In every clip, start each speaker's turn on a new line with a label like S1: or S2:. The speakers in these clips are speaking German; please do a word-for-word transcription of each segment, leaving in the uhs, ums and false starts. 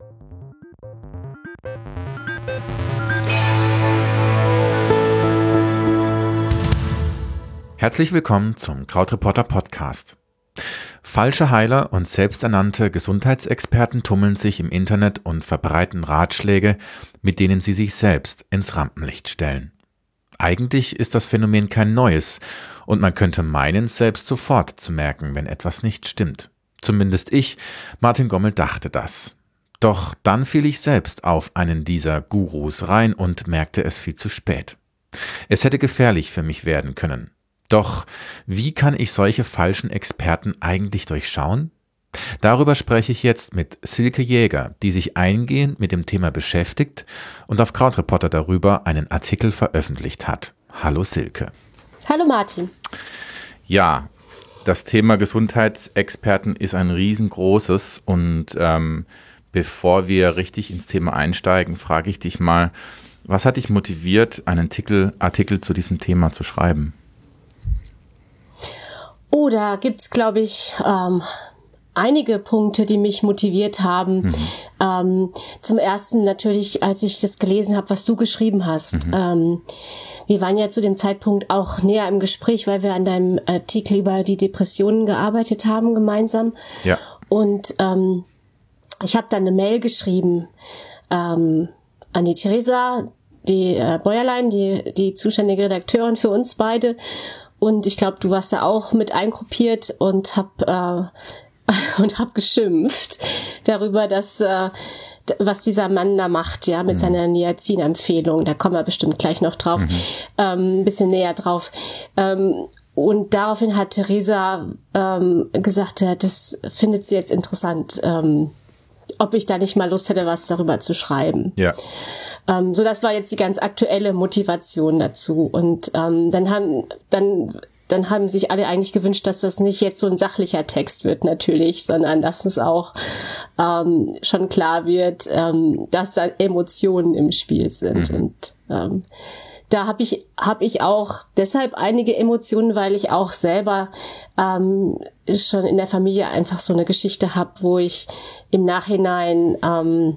S1: Herzlich willkommen zum Krautreporter Podcast. Falsche Heiler und selbsternannte Gesundheitsexperten tummeln sich im Internet und verbreiten Ratschläge, mit denen sie sich selbst ins Rampenlicht stellen. Eigentlich ist das Phänomen kein neues und man könnte meinen, selbst sofort zu merken, wenn etwas nicht stimmt. Zumindest ich, Martin Gommel, dachte das. Doch dann fiel ich selbst auf einen dieser Gurus rein und merkte es viel zu spät. Es hätte gefährlich für mich werden können. Doch wie kann ich solche falschen Experten eigentlich durchschauen? Darüber spreche ich jetzt mit Silke Jäger, die sich eingehend mit dem Thema beschäftigt und auf Krautreporter darüber einen Artikel veröffentlicht hat. Hallo Silke.
S2: Hallo Martin.
S1: Ja, das Thema Gesundheitsexperten ist ein riesengroßes und ähm, bevor wir richtig ins Thema einsteigen, frage ich dich mal, was hat dich motiviert, einen Artikel, Artikel zu diesem Thema zu schreiben?
S2: Oh, da gibt's, glaube ich, ähm, einige Punkte, die mich motiviert haben. Mhm. Ähm, zum ersten natürlich, als ich das gelesen habe, was du geschrieben hast. Mhm. Ähm, wir waren ja zu dem Zeitpunkt auch näher im Gespräch, weil wir an deinem Artikel über die Depressionen gearbeitet haben gemeinsam.
S1: Ja.
S2: Und ähm, ich habe dann eine Mail geschrieben ähm, an die Theresa, die äh, Bäuerlein, die, die zuständige Redakteurin für uns beide. Und ich glaube, du warst da auch mit eingruppiert und hab äh, und hab geschimpft darüber, dass äh, was dieser Mann da macht, ja, mit mhm. seiner Niacin-Empfehlung. Da kommen wir bestimmt gleich noch drauf, mhm. ähm, ein bisschen näher drauf. Ähm, und daraufhin hat Theresa ähm, gesagt, ja, das findet sie jetzt interessant, ähm, ob ich da nicht mal Lust hätte, was darüber zu schreiben.
S1: Ja.
S2: Ähm, so, das war jetzt die ganz aktuelle Motivation dazu. Und ähm, dann haben dann dann haben sich alle eigentlich gewünscht, dass das nicht jetzt so ein sachlicher Text wird, natürlich, sondern dass es auch ähm, schon klar wird, ähm, dass da Emotionen im Spiel sind. Mhm. Und ähm, da habe ich habe ich auch deshalb einige Emotionen, weil ich auch selber ähm, schon in der Familie einfach so eine Geschichte habe, wo ich im Nachhinein ähm,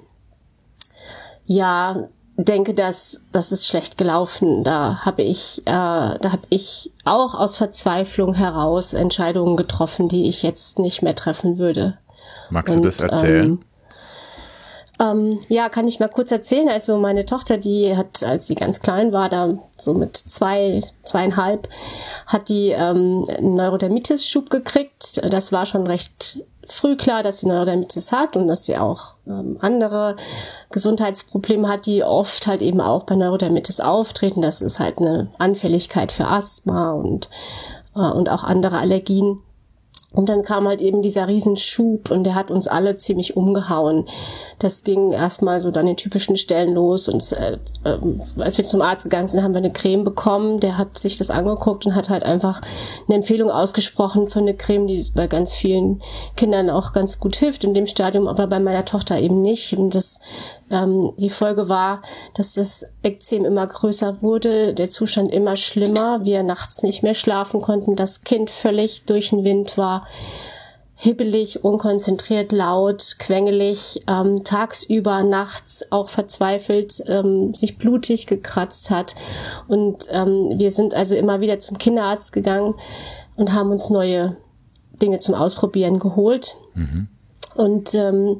S2: ja denke, dass das ist schlecht gelaufen. Da habe ich, äh, da habe ich auch aus Verzweiflung heraus Entscheidungen getroffen, die ich jetzt nicht mehr treffen würde.
S1: Magst du Und, das erzählen?
S2: Ähm, ähm, ja, kann ich mal kurz erzählen. Also meine Tochter, die hat, als sie ganz klein war, da so mit zwei, zweieinhalb, hat die ähm, einen Neurodermitis-Schub gekriegt. Das war schon recht früh klar, dass sie Neurodermitis hat und dass sie auch ähm, andere Gesundheitsprobleme hat, die oft halt eben auch bei Neurodermitis auftreten. Das ist halt eine Anfälligkeit für Asthma und äh, und auch andere Allergien. Und dann kam halt eben dieser Riesenschub und der hat uns alle ziemlich umgehauen. Das ging erstmal so an den typischen Stellen los und äh, äh, als wir zum Arzt gegangen sind, haben wir eine Creme bekommen. Der hat sich das angeguckt und hat halt einfach eine Empfehlung ausgesprochen für eine Creme, die bei ganz vielen Kindern auch ganz gut hilft in dem Stadium, aber bei meiner Tochter eben nicht. Und das, ähm, die Folge war, dass das Ekzem immer größer wurde, der Zustand immer schlimmer, wir nachts nicht mehr schlafen konnten, das Kind völlig durch den Wind war, hibbelig, unkonzentriert, laut, quengelig, ähm, tagsüber, nachts auch verzweifelt, ähm, sich blutig gekratzt hat. Und ähm, wir sind also immer wieder zum Kinderarzt gegangen und haben uns neue Dinge zum Ausprobieren geholt. Mhm. Und ähm,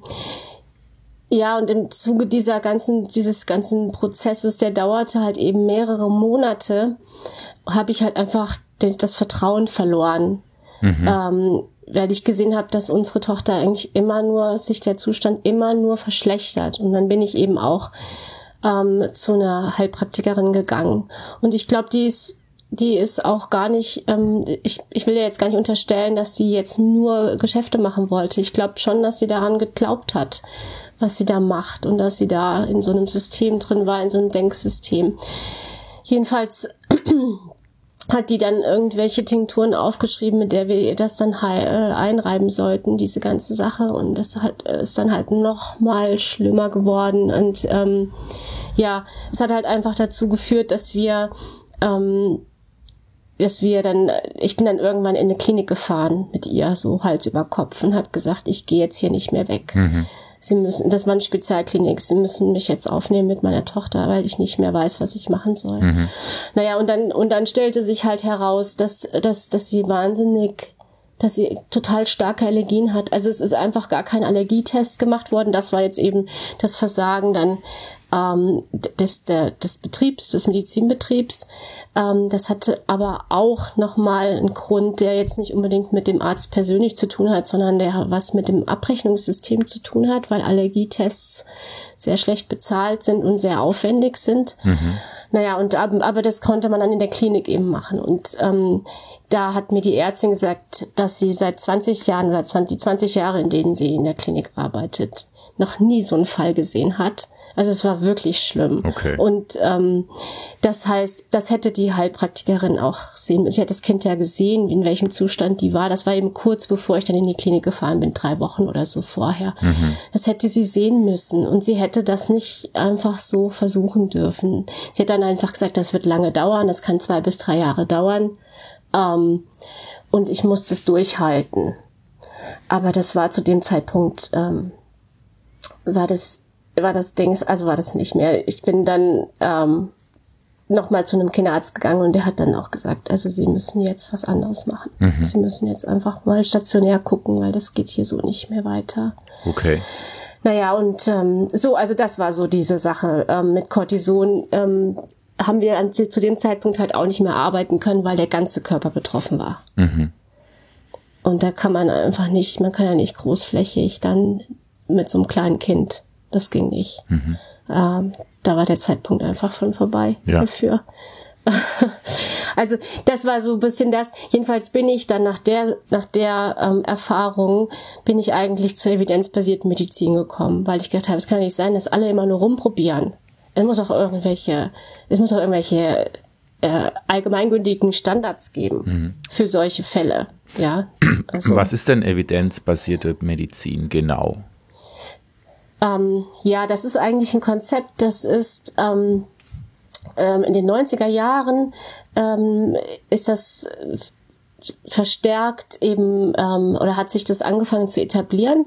S2: ja, und im Zuge dieser ganzen, dieses ganzen Prozesses, der dauerte halt eben mehrere Monate, habe ich halt einfach das Vertrauen verloren. Mhm. Ähm, weil ich gesehen habe, dass unsere Tochter eigentlich immer nur, sich der Zustand immer nur verschlechtert. Und dann bin ich eben auch ähm, zu einer Heilpraktikerin gegangen. Und ich glaube, die ist, die ist auch gar nicht, ähm, ich, ich will ja jetzt gar nicht unterstellen, dass sie jetzt nur Geschäfte machen wollte. Ich glaube schon, dass sie daran geglaubt hat, was sie da macht und dass sie da in so einem System drin war, in so einem Denksystem. Jedenfalls hat die dann irgendwelche Tinkturen aufgeschrieben, mit der wir ihr das dann he- äh, einreiben sollten, diese ganze Sache. Und das hat, ist dann halt noch mal schlimmer geworden. Und ähm, ja, es hat halt einfach dazu geführt, dass wir, ähm, dass wir dann, ich bin dann irgendwann in eine Klinik gefahren mit ihr, so Hals über Kopf, und habe gesagt, ich gehe jetzt hier nicht mehr weg. Mhm. Sie müssen, das war eine Spezialklinik, Sie müssen mich jetzt aufnehmen mit meiner Tochter, weil ich nicht mehr weiß, was ich machen soll. Mhm. Naja, und dann, und dann stellte sich halt heraus, dass, dass, dass sie wahnsinnig, dass sie total starke Allergien hat. Also es ist einfach gar kein Allergietest gemacht worden. Das war jetzt eben das Versagen dann ähm, des, der, des Betriebs, des Medizinbetriebs. Ähm, das hatte aber auch nochmal einen Grund, der jetzt nicht unbedingt mit dem Arzt persönlich zu tun hat, sondern der was mit dem Abrechnungssystem zu tun hat, weil Allergietests sehr schlecht bezahlt sind und sehr aufwendig sind. Mhm. Naja, und aber das konnte man dann in der Klinik eben machen. Und ähm, da hat mir die Ärztin gesagt, dass sie seit zwanzig Jahren oder zwanzig, zwanzig Jahre, in denen sie in der Klinik arbeitet, noch nie so einen Fall gesehen hat. Also es war wirklich schlimm.
S1: Okay.
S2: Und ähm, das heißt, das hätte die Heilpraktikerin auch sehen müssen. Ich hatte das Kind ja gesehen, in welchem Zustand die war. Das war eben kurz bevor ich dann in die Klinik gefahren bin, drei Wochen oder so vorher. Mhm. Das hätte sie sehen müssen. Und sie hätte das nicht einfach so versuchen dürfen. Sie hat dann einfach gesagt, das wird lange dauern, das kann zwei bis drei Jahre dauern. Ähm, und ich musste es durchhalten. Aber das war zu dem Zeitpunkt, ähm, war das war das Ding, also war das nicht mehr. Ich bin dann ähm, nochmal zu einem Kinderarzt gegangen und der hat dann auch gesagt, also Sie müssen jetzt was anderes machen. Mhm. Sie müssen jetzt einfach mal stationär gucken, weil das geht hier so nicht mehr weiter.
S1: Okay.
S2: Naja, und ähm, so, also das war so diese Sache ähm, mit Cortison. Ähm, haben wir an, zu dem Zeitpunkt halt auch nicht mehr arbeiten können, weil der ganze Körper betroffen war. Mhm. Und da kann man einfach nicht, man kann ja nicht großflächig dann mit so einem kleinen Kind. Das ging nicht. Mhm. Ähm, da war der Zeitpunkt einfach schon vorbei ja. dafür. Also das war so ein bisschen das. Jedenfalls bin ich dann nach der nach der ähm, Erfahrung bin ich eigentlich zur evidenzbasierten Medizin gekommen, weil ich gedacht habe, es kann nicht sein, dass alle immer nur rumprobieren. Es muss auch irgendwelche, es muss auch irgendwelche äh, allgemeingültigen Standards geben mhm. für solche Fälle. Ja. Also,
S1: was ist denn evidenzbasierte Medizin genau?
S2: Ähm, ja, das ist eigentlich ein Konzept, das ist ähm, ähm, in den neunziger Jahren ähm, ist das verstärkt eben ähm, oder hat sich das angefangen zu etablieren.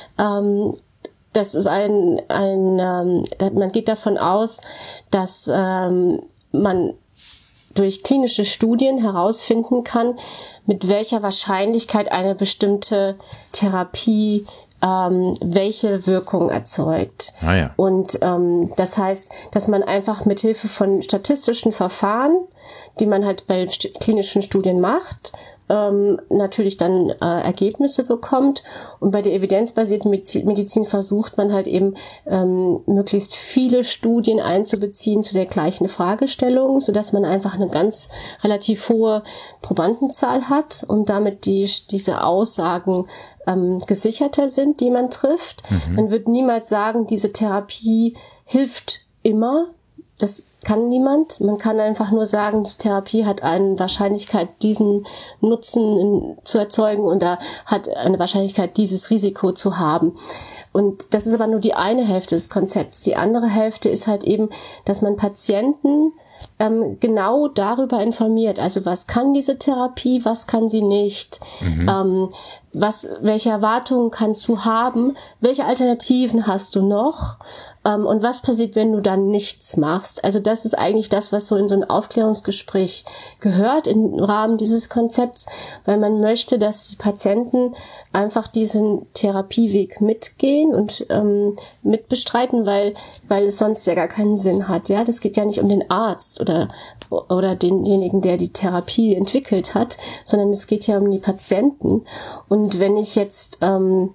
S2: Ähm, das ist ein, ein ähm, man geht davon aus, dass ähm, man durch klinische Studien herausfinden kann, mit welcher Wahrscheinlichkeit eine bestimmte Therapie Ähm, welche Wirkung erzeugt.
S1: Ah, ja.
S2: Und ähm, das heißt, dass man einfach mit Hilfe von statistischen Verfahren, die man halt bei st- klinischen Studien macht, ähm, natürlich dann äh, Ergebnisse bekommt. Und bei der evidenzbasierten Medizin, Medizin versucht man halt eben ähm, möglichst viele Studien einzubeziehen zu der gleichen Fragestellung, sodass man einfach eine ganz relativ hohe Probandenzahl hat und damit die diese Aussagen ähm, gesicherter sind, die man trifft. Mhm. Man wird niemals sagen, diese Therapie hilft immer. Das kann niemand. Man kann einfach nur sagen, die Therapie hat eine Wahrscheinlichkeit, diesen Nutzen in, zu erzeugen und da hat eine Wahrscheinlichkeit, dieses Risiko zu haben. Und das ist aber nur die eine Hälfte des Konzepts. Die andere Hälfte ist halt eben, dass man Patienten ähm, genau darüber informiert. Also was kann diese Therapie, was kann sie nicht? Mhm. Ähm, was, welche Erwartungen kannst du haben? Welche Alternativen hast du noch? Um, und was passiert, wenn du dann nichts machst? Also das ist eigentlich das, was so in so ein Aufklärungsgespräch gehört im Rahmen dieses Konzepts, weil man möchte, dass die Patienten einfach diesen Therapieweg mitgehen und ähm, mitbestreiten, weil weil es sonst ja gar keinen Sinn hat. Ja, das geht ja nicht um den Arzt oder oder denjenigen, der die Therapie entwickelt hat, sondern es geht ja um die Patienten. Und wenn ich jetzt ähm,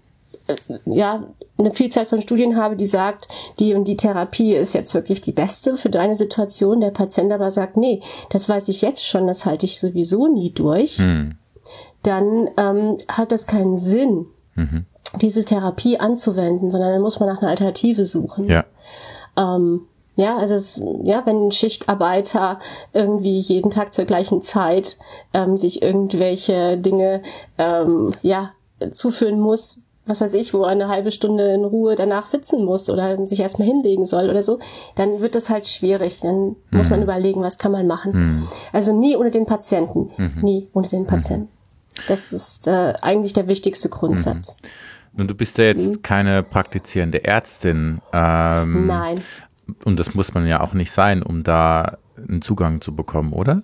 S2: ja, eine Vielzahl von Studien habe, die sagt, die und die Therapie ist jetzt wirklich die beste für deine Situation, der Patient aber sagt, nee, das weiß ich jetzt schon, das halte ich sowieso nie durch, hm. dann ähm, hat das keinen Sinn, mhm. diese Therapie anzuwenden, sondern dann muss man nach einer Alternative suchen.
S1: Ja.
S2: Ähm, Ja, also es, ja, wenn ein Schichtarbeiter irgendwie jeden Tag zur gleichen Zeit ähm, sich irgendwelche Dinge ähm, ja zuführen muss, was weiß ich, wo er eine halbe Stunde in Ruhe danach sitzen muss oder sich erstmal hinlegen soll oder so, dann wird das halt schwierig. Dann mhm. muss man überlegen, was kann man machen. Mhm. Also nie ohne den Patienten. Mhm. Nie ohne den Patienten. Das ist äh, eigentlich der wichtigste Grundsatz.
S1: Nun, du bist ja jetzt mhm. keine praktizierende Ärztin. Ähm,
S2: Nein.
S1: Und das muss man ja auch nicht sein, um da einen Zugang zu bekommen, oder?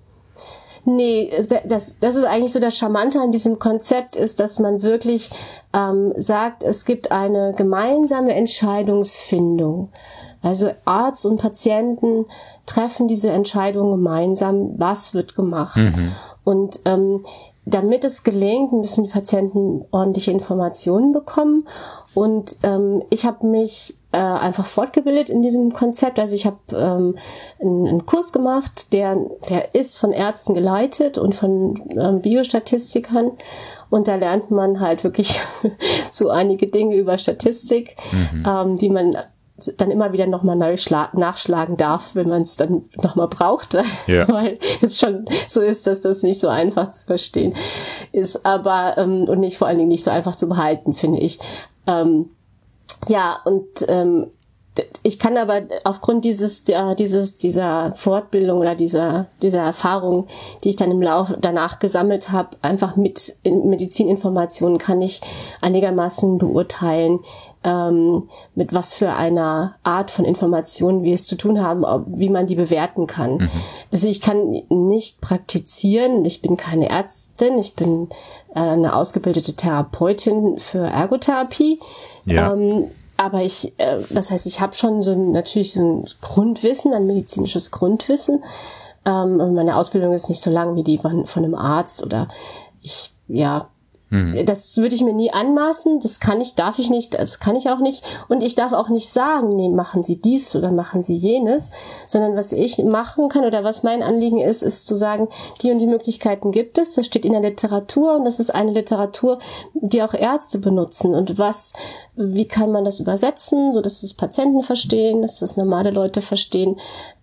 S2: Nee, das, das ist eigentlich so das Charmante an diesem Konzept, ist, dass man wirklich ähm, sagt, es gibt eine gemeinsame Entscheidungsfindung. Also Arzt und Patienten treffen diese Entscheidung gemeinsam, was wird gemacht. Mhm. Und ähm, damit es gelingt, müssen die Patienten ordentliche Informationen bekommen. Und ähm, ich habe mich äh, einfach fortgebildet in diesem Konzept. Also ich habe ähm, einen, einen Kurs gemacht, der, der ist von Ärzten geleitet und von ähm, Biostatistikern. Und da lernt man halt wirklich so einige Dinge über Statistik, mhm. ähm, die man dann immer wieder nochmal nachschlagen darf, wenn man es dann nochmal braucht, ja. Weil es schon so ist, dass das nicht so einfach zu verstehen ist, aber ähm, und nicht vor allen Dingen nicht so einfach zu behalten, finde ich. Ähm, ja, und ähm, ich kann aber aufgrund dieses, ja, dieses, dieser Fortbildung oder dieser, dieser Erfahrung, die ich dann im Lauf danach gesammelt habe, einfach mit Medizininformationen kann ich einigermaßen beurteilen, ähm, mit was für einer Art von Informationen wir es zu tun haben, wie man die bewerten kann. Mhm. Also ich kann nicht praktizieren, ich bin keine Ärztin, ich bin äh, eine ausgebildete Therapeutin für Ergotherapie. Ja. Ähm, Aber ich, äh, das heißt, ich habe schon so ein, natürlich so ein Grundwissen, ein medizinisches Grundwissen. Ähm, meine Ausbildung ist nicht so lang wie die von, von einem Arzt oder ich, ja, mhm. das würde ich mir nie anmaßen. Das kann ich, darf ich nicht, das kann ich auch nicht. Und ich darf auch nicht sagen, nee, machen Sie dies oder machen Sie jenes, sondern was ich machen kann oder was mein Anliegen ist, ist zu sagen, die und die Möglichkeiten gibt es. Das steht in der Literatur und das ist eine Literatur, die auch Ärzte benutzen. Und was, wie kann man das übersetzen, so dass es Patienten verstehen, dass das normale Leute verstehen,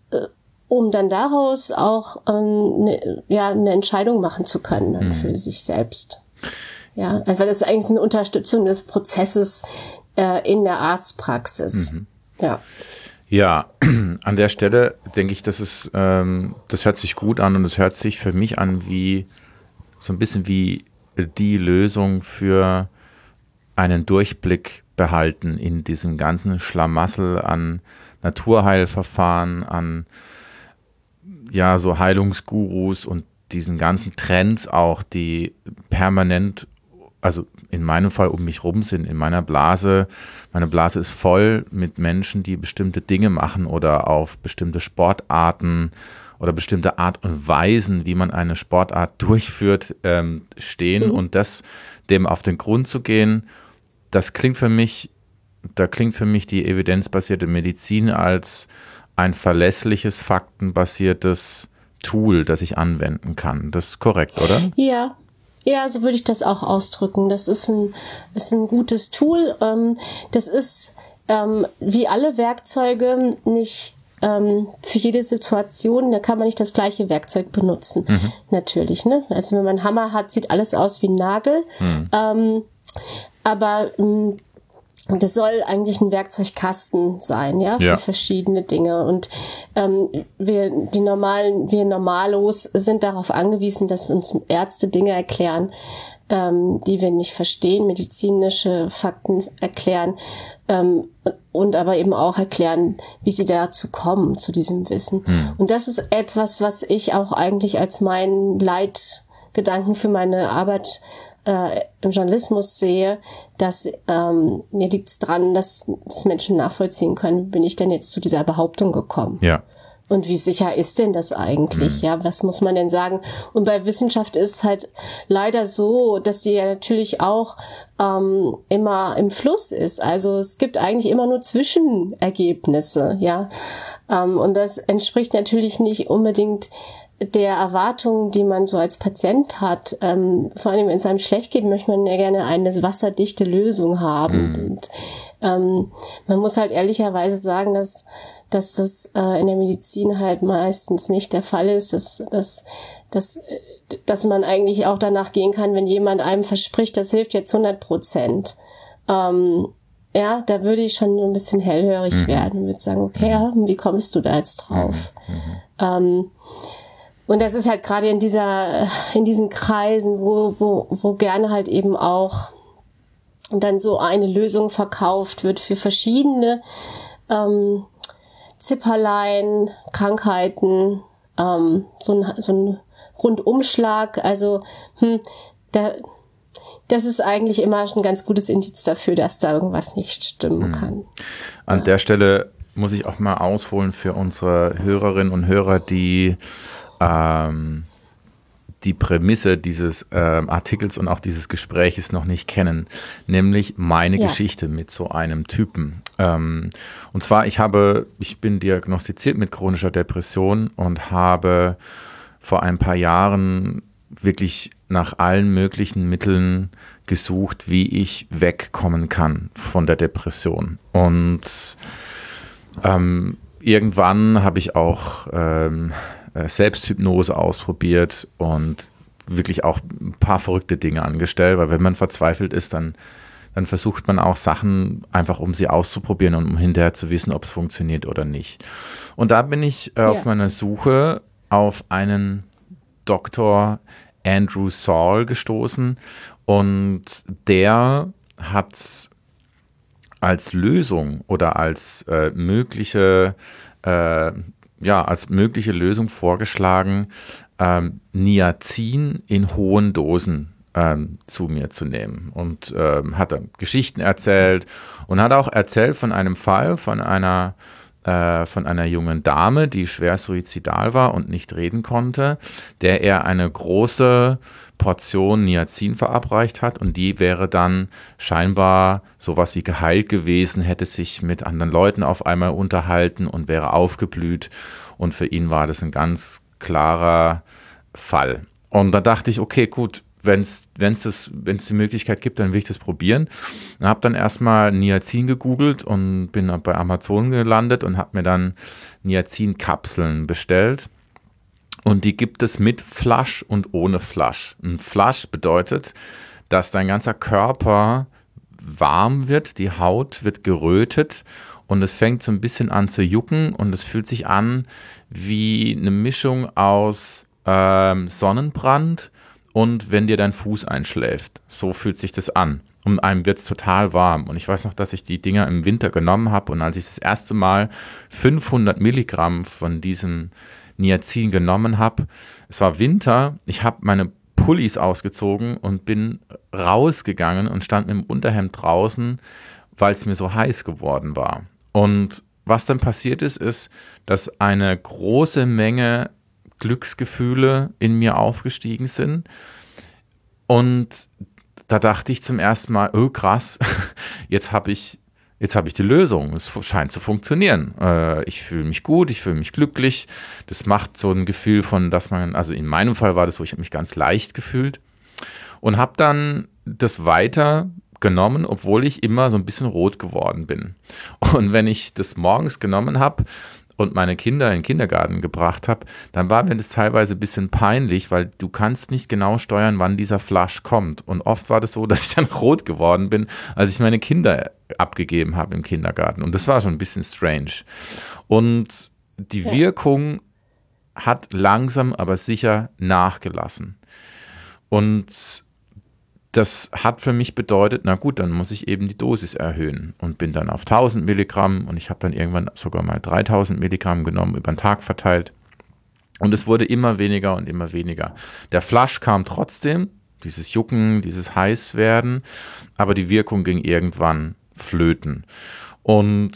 S2: um dann daraus auch eine, ja, eine Entscheidung machen zu können dann mhm. für sich selbst. Ja, einfach das ist eigentlich eine Unterstützung des Prozesses äh, in der Arztpraxis. Mhm. Ja.
S1: Ja, an der Stelle denke ich, dass es, ähm, das hört sich gut an und es hört sich für mich an wie so ein bisschen wie die Lösung für einen Durchblick behalten in diesem ganzen Schlamassel an Naturheilverfahren, an ja so Heilungsgurus und diesen ganzen Trends auch, die permanent, also in meinem Fall um mich rum sind, in meiner Blase. Meine Blase ist voll mit Menschen, die bestimmte Dinge machen oder auf bestimmte Sportarten oder bestimmte Art und Weisen, wie man eine Sportart durchführt, ähm, stehen. Mhm. Und das dem auf den Grund zu gehen, das klingt für mich, da klingt für mich die evidenzbasierte Medizin als ein verlässliches, faktenbasiertes Tool, das ich anwenden kann. Das ist korrekt, oder?
S2: Ja. Ja, so würde ich das auch ausdrücken. Das ist ein, ist ein gutes Tool. Ähm, das ist ähm, wie alle Werkzeuge nicht ähm, für jede Situation, da kann man nicht das gleiche Werkzeug benutzen. Mhm. Natürlich, ne? Also wenn man einen Hammer hat, sieht alles aus wie ein Nagel. Mhm. Ähm, aber ähm, das soll eigentlich ein Werkzeugkasten sein, ja, für ja. verschiedene Dinge. Und ähm, wir, die normalen, wir Normalos sind darauf angewiesen, dass uns Ärzte Dinge erklären, ähm, die wir nicht verstehen, medizinische Fakten erklären ähm, und aber eben auch erklären, wie sie dazu kommen, zu diesem Wissen. Hm. Und das ist etwas, was ich auch eigentlich als meinen Leitgedanken für meine Arbeit Äh, im Journalismus sehe, dass ähm, mir liegt es dran, dass, dass Menschen nachvollziehen können, wie bin ich denn jetzt zu dieser Behauptung gekommen?
S1: Ja.
S2: Und wie sicher ist denn das eigentlich? Mhm. Ja, was muss man denn sagen? Und bei Wissenschaft ist halt leider so, dass sie ja natürlich auch ähm, immer im Fluss ist. Also es gibt eigentlich immer nur Zwischenergebnisse, ja. Ähm, und das entspricht natürlich nicht unbedingt der Erwartungen, die man so als Patient hat. Ähm, vor allem, wenn es einem schlecht geht, möchte man ja gerne eine wasserdichte Lösung haben. Mhm. Und ähm, man muss halt ehrlicherweise sagen, dass dass das äh, in der Medizin halt meistens nicht der Fall ist, dass, dass, dass, dass man eigentlich auch danach gehen kann, wenn jemand einem verspricht, das hilft jetzt hundert Prozent. Ähm, ja, da würde ich schon ein bisschen hellhörig mhm. werden und würde sagen, okay, ja, wie kommst du da jetzt drauf? Mhm. Ähm, Und das ist halt gerade in dieser, in diesen Kreisen, wo, wo, wo gerne halt eben auch dann so eine Lösung verkauft wird für verschiedene ähm, Zipperlein, Krankheiten, ähm, so ein, so ein Rundumschlag. Also hm, da, das ist eigentlich immer ein ganz gutes Indiz dafür, dass da irgendwas nicht stimmen kann.
S1: An
S2: ja.
S1: der Stelle muss ich auch mal ausholen für unsere Hörerinnen und Hörer, die ähm, die Prämisse dieses ähm, Artikels und auch dieses Gespräches noch nicht kennen, nämlich meine ja. Geschichte mit so einem Typen. Ähm, und zwar, ich habe, ich bin diagnostiziert mit chronischer Depression und habe vor ein paar Jahren wirklich nach allen möglichen Mitteln gesucht, wie ich wegkommen kann von der Depression. Und ähm, irgendwann habe ich auch ähm, Selbsthypnose ausprobiert und wirklich auch ein paar verrückte Dinge angestellt, weil wenn man verzweifelt ist, dann, dann versucht man auch Sachen einfach, um sie auszuprobieren und um hinterher zu wissen, ob es funktioniert oder nicht. Und da bin ich äh, ja. auf meiner Suche auf einen Doktor Andrew Saul gestoßen und der hat als Lösung oder als äh, mögliche äh, ja, als mögliche Lösung vorgeschlagen, ähm, Niacin in hohen Dosen ähm, zu mir zu nehmen. Und ähm, hat dann Geschichten erzählt und hat auch erzählt von einem Fall von einer, äh, von einer jungen Dame, die schwer suizidal war und nicht reden konnte, der er eine große Portion Niacin verabreicht hat und die wäre dann scheinbar sowas wie geheilt gewesen, hätte sich mit anderen Leuten auf einmal unterhalten und wäre aufgeblüht und für ihn war das ein ganz klarer Fall. Und da dachte ich, okay, gut, wenn es das, wenn es die Möglichkeit gibt, dann will ich das probieren. Und habe dann erstmal Niacin gegoogelt und bin bei Amazon gelandet und habe mir dann Niacin-Kapseln bestellt. Und die gibt es mit Flush und ohne Flush. Ein Flush bedeutet, dass dein ganzer Körper warm wird, die Haut wird gerötet und es fängt so ein bisschen an zu jucken und es fühlt sich an wie eine Mischung aus ähm, Sonnenbrand und wenn dir dein Fuß einschläft. So fühlt sich das an. Und einem wird es total warm. Und ich weiß noch, dass ich die Dinger im Winter genommen habe und als ich das erste Mal fünfhundert Milligramm von diesem Niacin genommen habe. Es war Winter, ich habe meine Pullis ausgezogen und bin rausgegangen und stand mit dem Unterhemd draußen, weil es mir so heiß geworden war. Und was dann passiert ist, ist, dass eine große Menge Glücksgefühle in mir aufgestiegen sind und da dachte ich zum ersten Mal, oh krass, jetzt habe ich Jetzt habe ich die Lösung. Es scheint zu funktionieren. Äh, ich fühle mich gut, ich fühle mich glücklich. Das macht so ein Gefühl von, dass man, also in meinem Fall war das so, ich habe mich ganz leicht gefühlt und habe dann das weiter genommen, obwohl ich immer so ein bisschen rot geworden bin. Und wenn ich das morgens genommen habe und meine Kinder in den Kindergarten gebracht habe, dann war mir das teilweise ein bisschen peinlich, weil du kannst nicht genau steuern, wann dieser Flush kommt. Und oft war das so, dass ich dann rot geworden bin, als ich meine Kinder abgegeben habe im Kindergarten. Und das war schon ein bisschen strange. Und die ja. Wirkung hat langsam, aber sicher nachgelassen. Und das hat für mich bedeutet, na gut, dann muss ich eben die Dosis erhöhen und bin dann auf tausend Milligramm und ich habe dann irgendwann sogar mal dreitausend Milligramm genommen, über den Tag verteilt und es wurde immer weniger und immer weniger. Der Flush kam trotzdem, dieses Jucken, dieses Heißwerden, aber die Wirkung ging irgendwann flöten und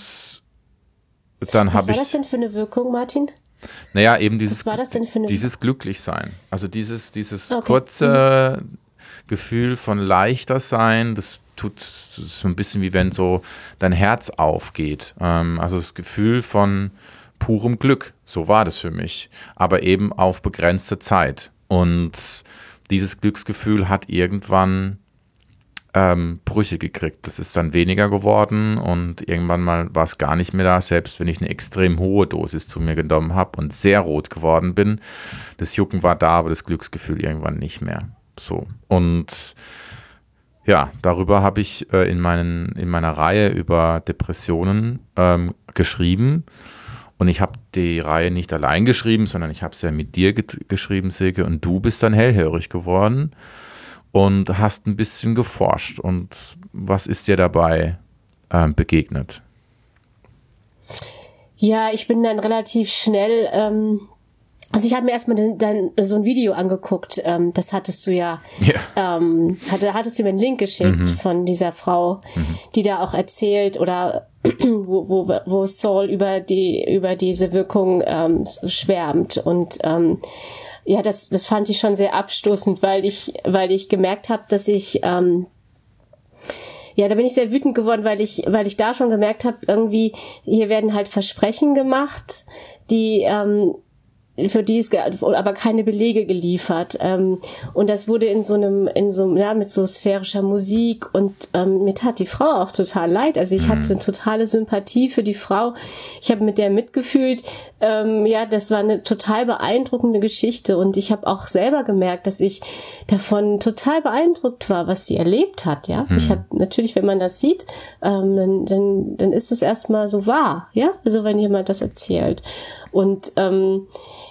S1: dann habe ich...
S2: Was war das denn für eine Wirkung, Martin?
S1: Naja, eben dieses,
S2: Was war das denn für eine
S1: dieses Glücklichsein, also dieses, dieses
S2: okay.
S1: kurze... Mhm. Gefühl von leichter sein, das tut so ein bisschen wie wenn so dein Herz aufgeht. Ähm, also das Gefühl von purem Glück, so war das für mich, aber eben auf begrenzte Zeit. Und dieses Glücksgefühl hat irgendwann ähm, Brüche gekriegt. Das ist dann weniger geworden und irgendwann mal war es gar nicht mehr da, selbst wenn ich eine extrem hohe Dosis zu mir genommen habe und sehr rot geworden bin. Das Jucken war da, aber das Glücksgefühl irgendwann nicht mehr. So. Und ja, darüber habe ich äh, in, meinen, in meiner Reihe über Depressionen ähm, geschrieben. Und ich habe die Reihe nicht allein geschrieben, sondern ich habe es ja mit dir get- geschrieben, Silke. Und du bist dann hellhörig geworden und hast ein bisschen geforscht. Und was ist dir dabei äh, begegnet?
S2: Ja, ich bin dann relativ schnell, ähm, also ich habe mir erstmal dann, dann so ein Video angeguckt, ähm, das hattest du ja, ja. Ähm, hatte, hattest du mir einen Link geschickt mhm. von dieser Frau, mhm. die da auch erzählt oder wo, wo, wo Saul über die, über diese Wirkung ähm, schwärmt und ähm, ja, das, das fand ich schon sehr abstoßend, weil ich, weil ich gemerkt habe, dass ich ähm, ja, da bin ich sehr wütend geworden, weil ich, weil ich da schon gemerkt habe, irgendwie, hier werden halt Versprechen gemacht, die, ähm, für die es aber keine Belege geliefert. Ähm, und das wurde in so einem, in so ja, mit so sphärischer Musik und ähm, mir tat die Frau auch total leid. Also ich mhm. hatte eine totale Sympathie für die Frau. Ich habe mit der mitgefühlt. Ähm, ja, das war eine total beeindruckende Geschichte und ich habe auch selber gemerkt, dass ich davon total beeindruckt war, was sie erlebt hat. Ja, mhm. ich habe natürlich, wenn man das sieht, ähm, dann, dann, dann ist es erstmal so wahr. Ja, also wenn jemand das erzählt und ähm,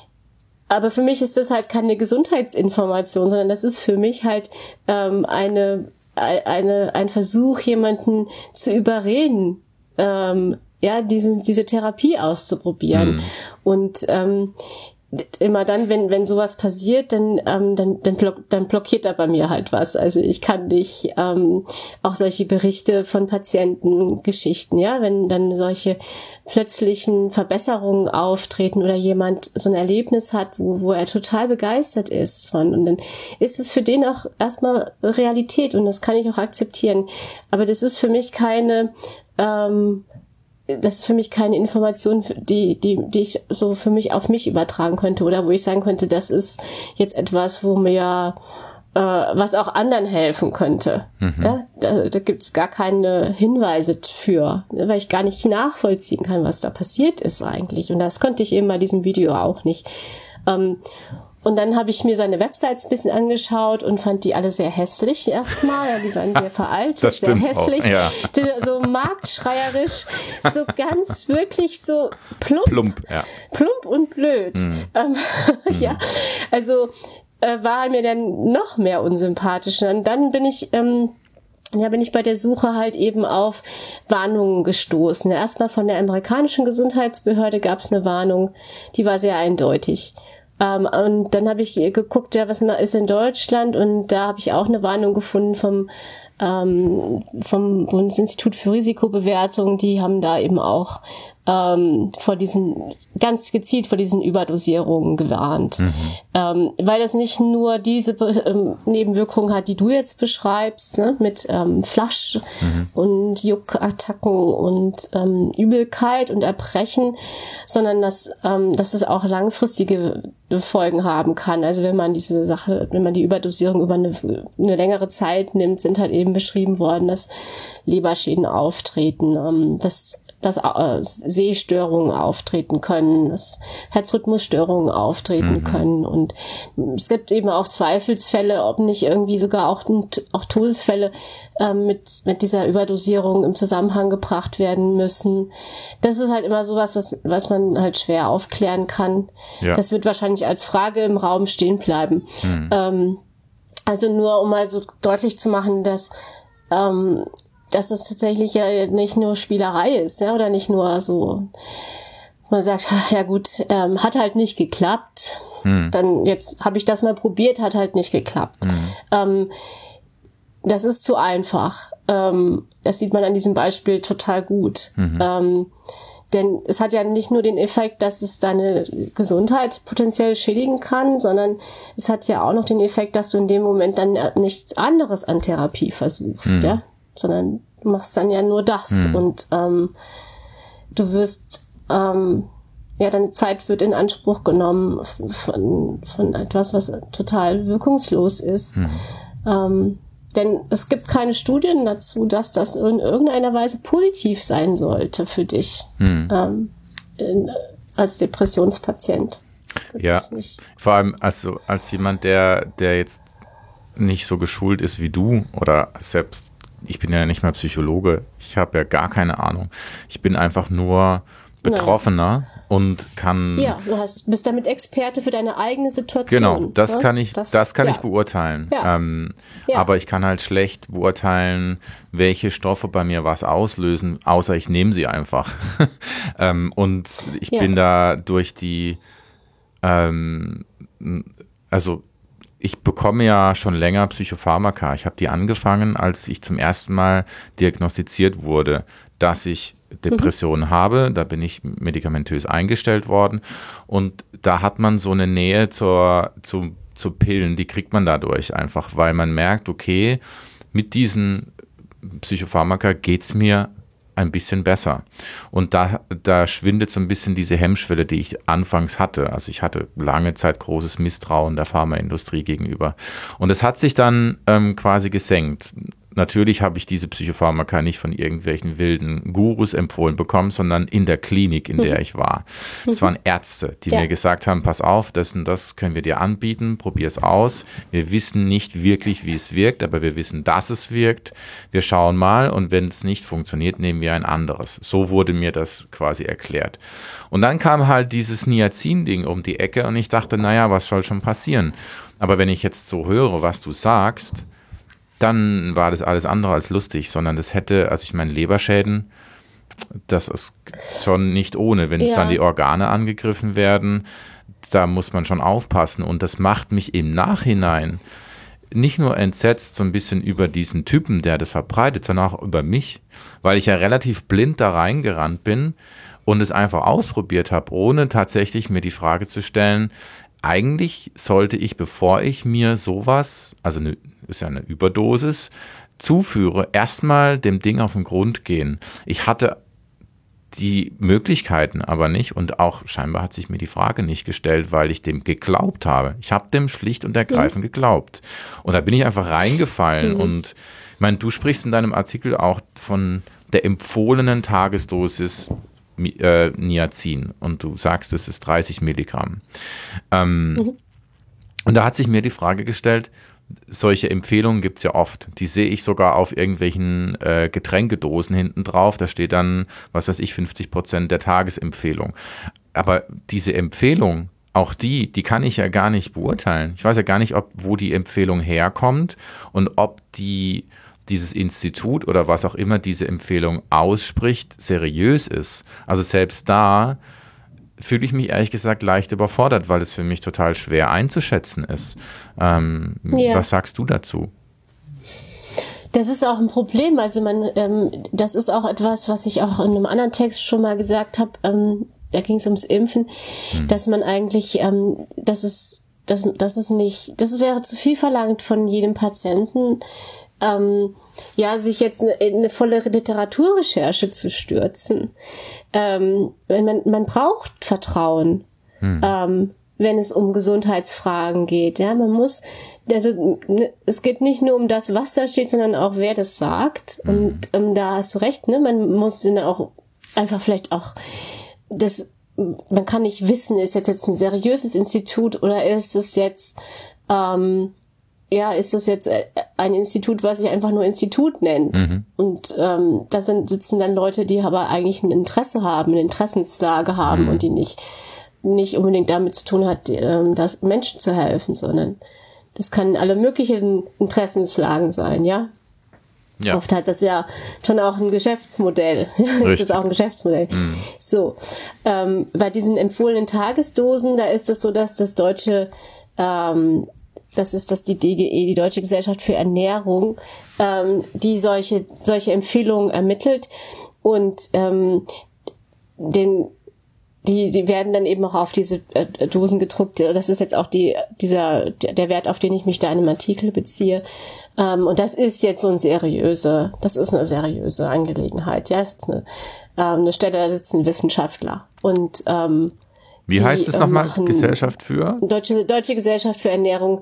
S2: aber für mich ist das halt keine Gesundheitsinformation, sondern das ist für mich halt ähm, eine, eine, ein Versuch, jemanden zu überreden, ähm, ja, diese, diese Therapie auszuprobieren. Mhm. Und ähm, immer dann, wenn wenn sowas passiert, dann ähm, dann dann, block, dann blockiert da bei mir halt was. Also ich kann nicht ähm, auch solche Berichte von Patientengeschichten, ja, wenn dann solche plötzlichen Verbesserungen auftreten oder jemand so ein Erlebnis hat, wo wo er total begeistert ist von und dann ist es für den auch erstmal Realität und das kann ich auch akzeptieren. Aber das ist für mich keine ähm, das ist für mich keine Information, die, die, die ich so für mich auf mich übertragen könnte oder wo ich sagen könnte, das ist jetzt etwas, wo mir, äh, was auch anderen helfen könnte. Mhm. Ja, da, da gibt's gar keine Hinweise für, weil ich gar nicht nachvollziehen kann, was da passiert ist eigentlich. Und das konnte ich eben bei diesem Video auch nicht. Ähm, Und dann habe ich mir seine Websites ein bisschen angeschaut und fand die alle sehr hässlich erstmal. Ja, die waren sehr veraltet,
S1: das
S2: sehr hässlich.
S1: Auch, ja.
S2: So marktschreierisch, so ganz wirklich so plump.
S1: Plump, ja.
S2: Plump und blöd. Mhm. Ähm, mhm. Ja, also äh, war mir dann noch mehr unsympathisch. Und dann bin ich... Ähm, Ja, bin ich bei der Suche halt eben auf Warnungen gestoßen. Erstmal von der amerikanischen Gesundheitsbehörde gab es eine Warnung, die war sehr eindeutig. Um, und dann habe ich geguckt, ja, was ist in Deutschland und da habe ich auch eine Warnung gefunden vom ähm, vom Bundesinstitut für Risikobewertung. Die haben da eben auch ähm, vor diesen ganz gezielt vor diesen Überdosierungen gewarnt, mhm. ähm, weil das nicht nur diese ähm, Nebenwirkungen hat, die du jetzt beschreibst, ne, mit ähm, Flasch mhm. und Juckattacken und ähm, Übelkeit und Erbrechen, sondern dass ähm, dass es auch langfristige Folgen haben kann. Also wenn man diese Sache, wenn man die Überdosierung über eine, eine längere Zeit nimmt, sind halt eben beschrieben worden, dass Leberschäden auftreten, ähm, dass dass äh, Sehstörungen auftreten können, dass Herzrhythmusstörungen auftreten mhm. können und es gibt eben auch Zweifelsfälle, ob nicht irgendwie sogar auch, auch Todesfälle äh, mit mit dieser Überdosierung im Zusammenhang gebracht werden müssen. Das ist halt immer sowas, was, was man halt schwer aufklären kann. Ja. Das wird wahrscheinlich als Frage im Raum stehen bleiben. Mhm. Ähm, also nur, um mal so deutlich zu machen, dass ähm, dass es tatsächlich ja nicht nur Spielerei ist, ja, oder nicht nur so, man sagt, ja gut, ähm, hat halt nicht geklappt, hm. dann jetzt habe ich das mal probiert, hat halt nicht geklappt. Hm. Ähm, das ist zu einfach. Ähm, das sieht man an diesem Beispiel total gut. Mhm. Ähm, denn es hat ja nicht nur den Effekt, dass es deine Gesundheit potenziell schädigen kann, sondern es hat ja auch noch den Effekt, dass du in dem Moment dann nichts anderes an Therapie versuchst, mhm. ja, sondern du machst dann ja nur das mhm. und ähm, du wirst, ähm, ja, deine Zeit wird in Anspruch genommen von, von etwas, was total wirkungslos ist. Mhm. Ähm, denn es gibt keine Studien dazu, dass das in irgendeiner Weise positiv sein sollte für dich mhm. ähm, in, als Depressionspatient.
S1: Ja, vor allem also als jemand, der, der jetzt nicht so geschult ist wie du oder selbst, ich bin ja nicht mal Psychologe, ich habe ja gar keine Ahnung. Ich bin einfach nur Betroffener und kann...
S2: Ja, du hast, bist damit Experte für deine eigene Situation.
S1: Genau, das
S2: ne?
S1: kann ich, das, das kann
S2: ja.
S1: ich beurteilen.
S2: Ja.
S1: Ähm,
S2: ja.
S1: Aber ich kann halt schlecht beurteilen, welche Stoffe bei mir was auslösen, außer ich nehme sie einfach. ähm, und ich
S2: ja.
S1: bin da durch die, ähm, also ich bekomme ja schon länger Psychopharmaka. Ich habe die angefangen, als ich zum ersten Mal diagnostiziert wurde, dass ich Depressionen mhm. habe. Da bin ich medikamentös eingestellt worden. Und da hat man so eine Nähe zur, zu, zu Pillen, die kriegt man dadurch einfach, weil man merkt, okay, mit diesen Psychopharmaka geht es mir ein bisschen besser. Und da, da schwindet so ein bisschen diese Hemmschwelle, die ich anfangs hatte. Also ich hatte lange Zeit großes Misstrauen der Pharmaindustrie gegenüber. Und es hat sich dann ähm, quasi gesenkt. Natürlich habe ich diese Psychopharmaka nicht von irgendwelchen wilden Gurus empfohlen bekommen, sondern in der Klinik, in der mhm. ich war. Es waren Ärzte, die ja. mir gesagt haben, pass auf, das und das können wir dir anbieten, probier es aus. Wir wissen nicht wirklich, wie es wirkt, aber wir wissen, dass es wirkt. Wir schauen mal und wenn es nicht funktioniert, nehmen wir ein anderes. So wurde mir das quasi erklärt. Und dann kam halt dieses Niacin-Ding um die Ecke und ich dachte, naja, was soll schon passieren? Aber wenn ich jetzt so höre, was du sagst, dann war das alles andere als lustig, sondern das hätte, also ich meine, Leberschäden, das ist schon nicht ohne, wenn ja. es dann die Organe angegriffen werden, da muss man schon aufpassen und das macht mich im Nachhinein nicht nur entsetzt so ein bisschen über diesen Typen, der das verbreitet, sondern auch über mich, weil ich ja relativ blind da reingerannt bin und es einfach ausprobiert habe, ohne tatsächlich mir die Frage zu stellen, eigentlich sollte ich, bevor ich mir sowas, also eine, ist ja eine Überdosis, zuführe, erstmal dem Ding auf den Grund gehen. Ich hatte die Möglichkeiten aber nicht und auch scheinbar hat sich mir die Frage nicht gestellt, weil ich dem geglaubt habe. Ich habe dem schlicht und ergreifend mhm. geglaubt. Und da bin ich einfach reingefallen mhm. und ich meine, du sprichst in deinem Artikel auch von der empfohlenen Tagesdosis Äh, Niacin und du sagst, es ist dreißig Milligramm. Ähm, mhm. Und da hat sich mir die Frage gestellt, solche Empfehlungen gibt es ja oft. Die sehe ich sogar auf irgendwelchen äh, Getränkedosen hinten drauf. Da steht dann, was weiß ich, fünfzig Prozent der Tagesempfehlung. Aber diese Empfehlung, auch die, die kann ich ja gar nicht beurteilen. Ich weiß ja gar nicht, ob wo die Empfehlung herkommt und ob die dieses Institut oder was auch immer diese Empfehlung ausspricht, seriös ist. Also selbst da fühle ich mich ehrlich gesagt leicht überfordert, weil es für mich total schwer einzuschätzen ist. Ähm, ja. Was sagst du dazu?
S2: Das ist auch ein Problem. Also man, ähm, das ist auch etwas, was ich auch in einem anderen Text schon mal gesagt habe. Ähm, da ging es ums Impfen, hm. dass man eigentlich, ähm, das ist, das, das ist nicht, das wäre zu viel verlangt von jedem Patienten. Ähm, ja, sich jetzt eine, eine volle Literaturrecherche zu stürzen. Ähm, man, man braucht Vertrauen, hm. ähm, wenn es um Gesundheitsfragen geht. Ja, man muss, also ne, es geht nicht nur um das, was da steht, sondern auch wer das sagt. Hm. Und ähm, da hast du recht, ne? Man muss dann auch einfach vielleicht auch das, man kann nicht wissen, ist jetzt jetzt ein seriöses Institut oder ist es jetzt ähm, ja, ist das jetzt ein Institut, was sich einfach nur Institut nennt. Mhm. Und ähm, da sind, sitzen dann Leute, die aber eigentlich ein Interesse haben, eine Interessenslage haben mhm. und die nicht nicht unbedingt damit zu tun hat, ähm, das Menschen zu helfen, sondern das kann alle möglichen Interessenslagen sein, ja. Ja. Oft hat das ja schon auch ein Geschäftsmodell. Das ist auch ein Geschäftsmodell. Mhm. So, ähm, bei diesen empfohlenen Tagesdosen, da ist es so, dass das deutsche ähm, das ist das die D G E, die Deutsche Gesellschaft für Ernährung, ähm, die solche solche Empfehlungen ermittelt und ähm, den die die werden dann eben auch auf diese äh, Dosen gedruckt. Das ist jetzt auch die dieser der Wert, auf den ich mich da in einem Artikel beziehe. Ähm, und das ist jetzt so ein seriöse, das ist eine seriöse Angelegenheit. Ja, es ist eine, ähm, eine Stelle, da sitzen Wissenschaftler und ähm,
S1: Wie die, heißt es nochmal? Gesellschaft für?
S2: Deutsche, Deutsche Gesellschaft für Ernährung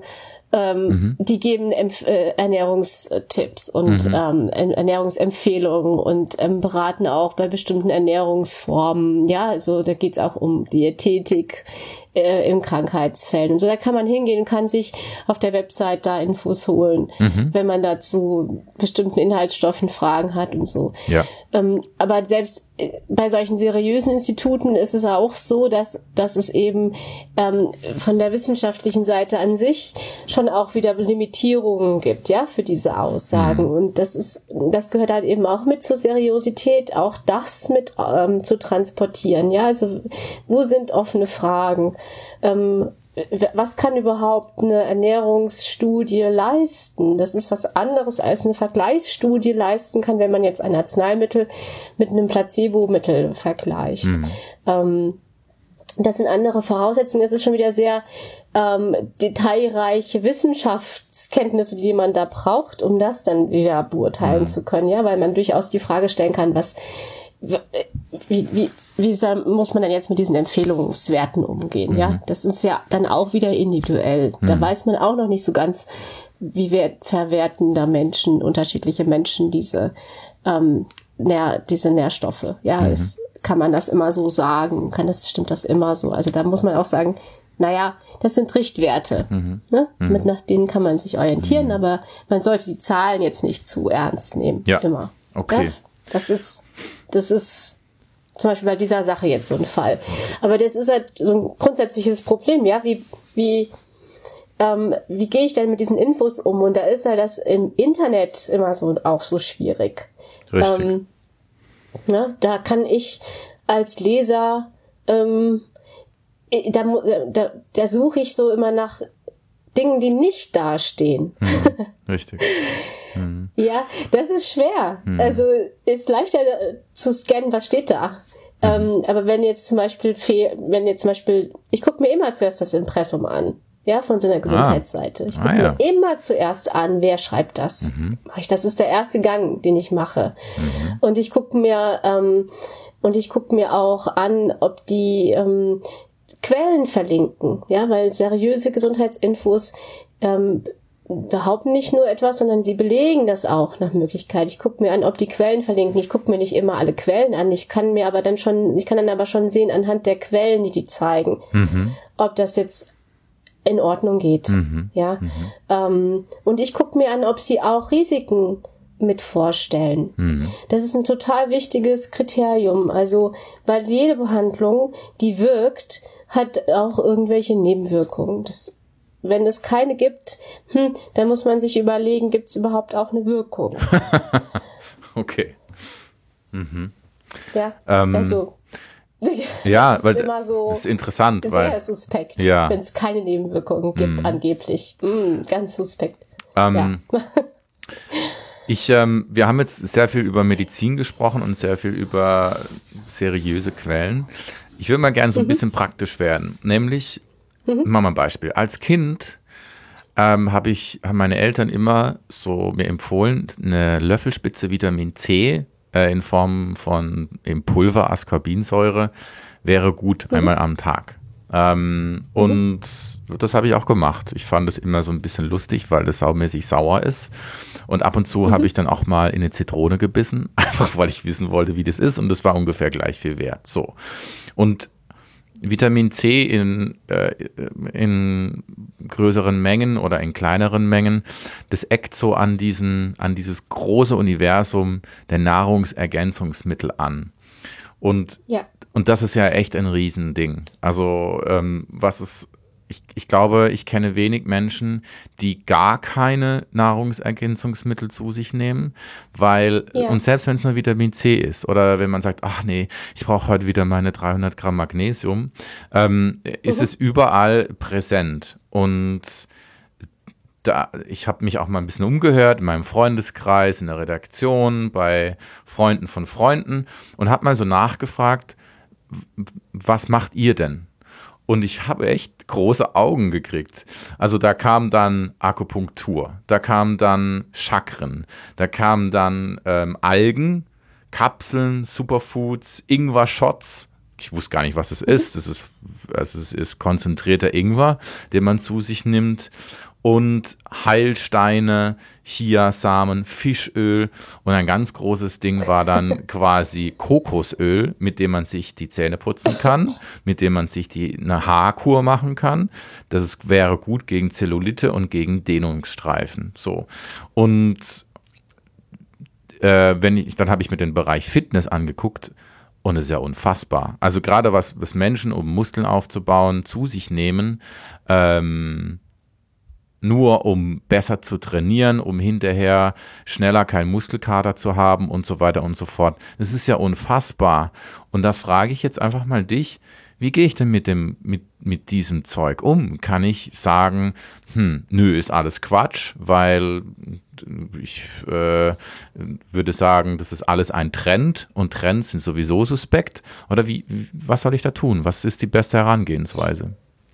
S2: Ähm,
S1: mhm.
S2: Die geben Empf- äh, Ernährungstipps und
S1: Mhm.
S2: ähm, Ernährungsempfehlungen und ähm, beraten auch bei bestimmten Ernährungsformen. Ja, also da geht's auch um Diätetik äh, in Krankheitsfällen und so. Da kann man hingehen und kann sich auf der Website da Infos holen,
S1: Mhm.
S2: wenn man dazu bestimmten Inhaltsstoffen Fragen hat und so.
S1: Ja.
S2: Ähm, aber selbst bei solchen seriösen Instituten ist es auch so, dass, dass es eben ähm, von der wissenschaftlichen Seite an sich schon auch wieder Limitierungen gibt, ja, für diese Aussagen. Mhm. Und das ist, das gehört halt eben auch mit zur Seriosität, auch das mit ähm, zu transportieren, ja. Also, wo sind offene Fragen? Ähm, Was kann überhaupt eine Ernährungsstudie leisten? Das ist was anderes, als eine Vergleichsstudie leisten kann, wenn man jetzt ein Arzneimittel mit einem Placebo-Mittel vergleicht. Mhm. Ähm, das sind andere Voraussetzungen. Das ist schon wieder sehr ähm, detailreiche Wissenschaftskenntnisse, die man da braucht, um das dann wieder beurteilen mhm. zu können. Ja, weil man durchaus die Frage stellen kann, was Wie, wie, wie muss man denn jetzt mit diesen Empfehlungswerten umgehen? Mhm. Ja, das ist ja dann auch wieder individuell. Mhm. Da weiß man auch noch nicht so ganz, wie wert, verwerten da Menschen, unterschiedliche Menschen diese, ähm, Nähr, diese Nährstoffe. Ja, mhm. ist, kann man das immer so sagen? Kann das, stimmt das immer so? Also da muss man auch sagen, naja, das sind Richtwerte. Mhm. Ne? Mhm. Mit nach denen kann man sich orientieren, mhm. aber man sollte die Zahlen jetzt nicht zu ernst nehmen.
S1: Ja.
S2: Immer.
S1: Okay.
S2: Ja? Das ist, das ist zum Beispiel bei dieser Sache jetzt so ein Fall. Aber das ist halt so ein grundsätzliches Problem, ja, wie, wie, ähm, wie gehe ich denn mit diesen Infos um? Und da ist ja das im Internet immer so, auch so schwierig.
S1: Richtig.
S2: Ähm, ne, da kann ich als Leser, ähm, da, da, da suche ich so immer nach Dingen, die nicht dastehen.
S1: Mhm. Richtig.
S2: Mhm. Ja, das ist schwer. Mhm. Also ist leichter zu scannen, was steht da. Mhm. Ähm, aber wenn jetzt zum Beispiel, wenn jetzt zum Beispiel, ich gucke mir immer zuerst das Impressum an, ja, von so einer Gesundheitsseite. Ich gucke ah, ja. mir immer zuerst an, wer schreibt das. Mhm. Das ist der erste Gang, den ich mache. Mhm. Und ich gucke mir ähm, und ich gucke mir auch an, ob die ähm, Quellen verlinken, ja, weil seriöse Gesundheitsinfos ähm, behaupten nicht nur etwas, sondern sie belegen das auch nach Möglichkeit. Ich gucke mir an, ob die Quellen verlinken. Ich gucke mir nicht immer alle Quellen an. Ich kann mir aber dann schon, ich kann dann aber schon sehen anhand der Quellen, die die zeigen, mhm. ob das jetzt in Ordnung geht. Mhm. Ja. Mhm. Ähm, und ich gucke mir an, ob sie auch Risiken mit vorstellen. Mhm. Das ist ein total wichtiges Kriterium. Also, weil jede Behandlung, die wirkt, hat auch irgendwelche Nebenwirkungen. Das Wenn es keine gibt, hm, dann muss man sich überlegen, gibt es überhaupt auch eine Wirkung?
S1: Okay. Mhm.
S2: Ja,
S1: ähm,
S2: also
S1: ja,
S2: das
S1: weil
S2: ist immer so
S1: das ist interessant,
S2: sehr
S1: weil
S2: suspekt,
S1: ja.
S2: wenn es keine Nebenwirkungen gibt, mm. angeblich. Mm, ganz suspekt.
S1: Ähm,
S2: ja.
S1: ich, ähm, wir haben jetzt sehr viel über Medizin gesprochen und sehr viel über seriöse Quellen. Ich würde mal gerne so ein mhm. bisschen praktisch werden, nämlich Mhm. Machen wir ein Beispiel. Als Kind ähm, habe ich, haben meine Eltern immer so mir empfohlen, eine Löffelspitze Vitamin C äh, in Form von im Pulver Ascorbinsäure wäre gut, mhm. einmal am Tag. Ähm, mhm. Und das habe ich auch gemacht. Ich fand es immer so ein bisschen lustig, weil das saumäßig sauer ist. Und ab und zu mhm. habe ich dann auch mal in eine Zitrone gebissen, einfach weil ich wissen wollte, wie das ist. Und das war ungefähr gleich viel wert. So. Und Vitamin C in, äh, in größeren Mengen oder in kleineren Mengen, das eckt so an diesen, an dieses große Universum der Nahrungsergänzungsmittel an. Und,
S2: ja.
S1: und das ist ja echt ein Riesending. Also ähm, was ist, ich, ich glaube, ich kenne wenig Menschen, die gar keine Nahrungsergänzungsmittel zu sich nehmen, weil, ja. und selbst wenn es nur Vitamin C ist oder wenn man sagt, ach nee, ich brauche heute wieder meine dreihundert Gramm Magnesium, ähm, mhm. ist es überall präsent. Und da, ich habe mich auch mal ein bisschen umgehört in meinem Freundeskreis, in der Redaktion, bei Freunden von Freunden und habe mal so nachgefragt, was macht ihr denn? Und ich habe echt große Augen gekriegt. Also da kam dann Akupunktur, da kam dann Chakren, da kamen dann ähm, Algen, Kapseln, Superfoods, Ingwer-Shots. Ich wusste gar nicht, was es ist. Das ist, also es ist konzentrierter Ingwer, den man zu sich nimmt. und Heilsteine, Chiasamen, Fischöl und ein ganz großes Ding war dann quasi Kokosöl, mit dem man sich die Zähne putzen kann, mit dem man sich die, eine Haarkur machen kann. Das ist, wäre gut gegen Zellulite und gegen Dehnungsstreifen. So. Und äh, wenn ich, dann habe ich mir den Bereich Fitness angeguckt. Und es ist ja unfassbar. Also gerade was, was Menschen, um Muskeln aufzubauen, zu sich nehmen, ähm, nur um besser zu trainieren, um hinterher schneller keinen Muskelkater zu haben und so weiter und so fort. Das ist ja unfassbar. Und da frage ich jetzt einfach mal dich, wie gehe ich denn mit dem, mit, mit diesem Zeug um? Kann ich sagen, hm, nö, ist alles Quatsch, weil ich äh, würde sagen, das ist alles ein Trend und Trends sind sowieso suspekt. Oder wie, was soll ich da tun? Was ist die beste Herangehensweise?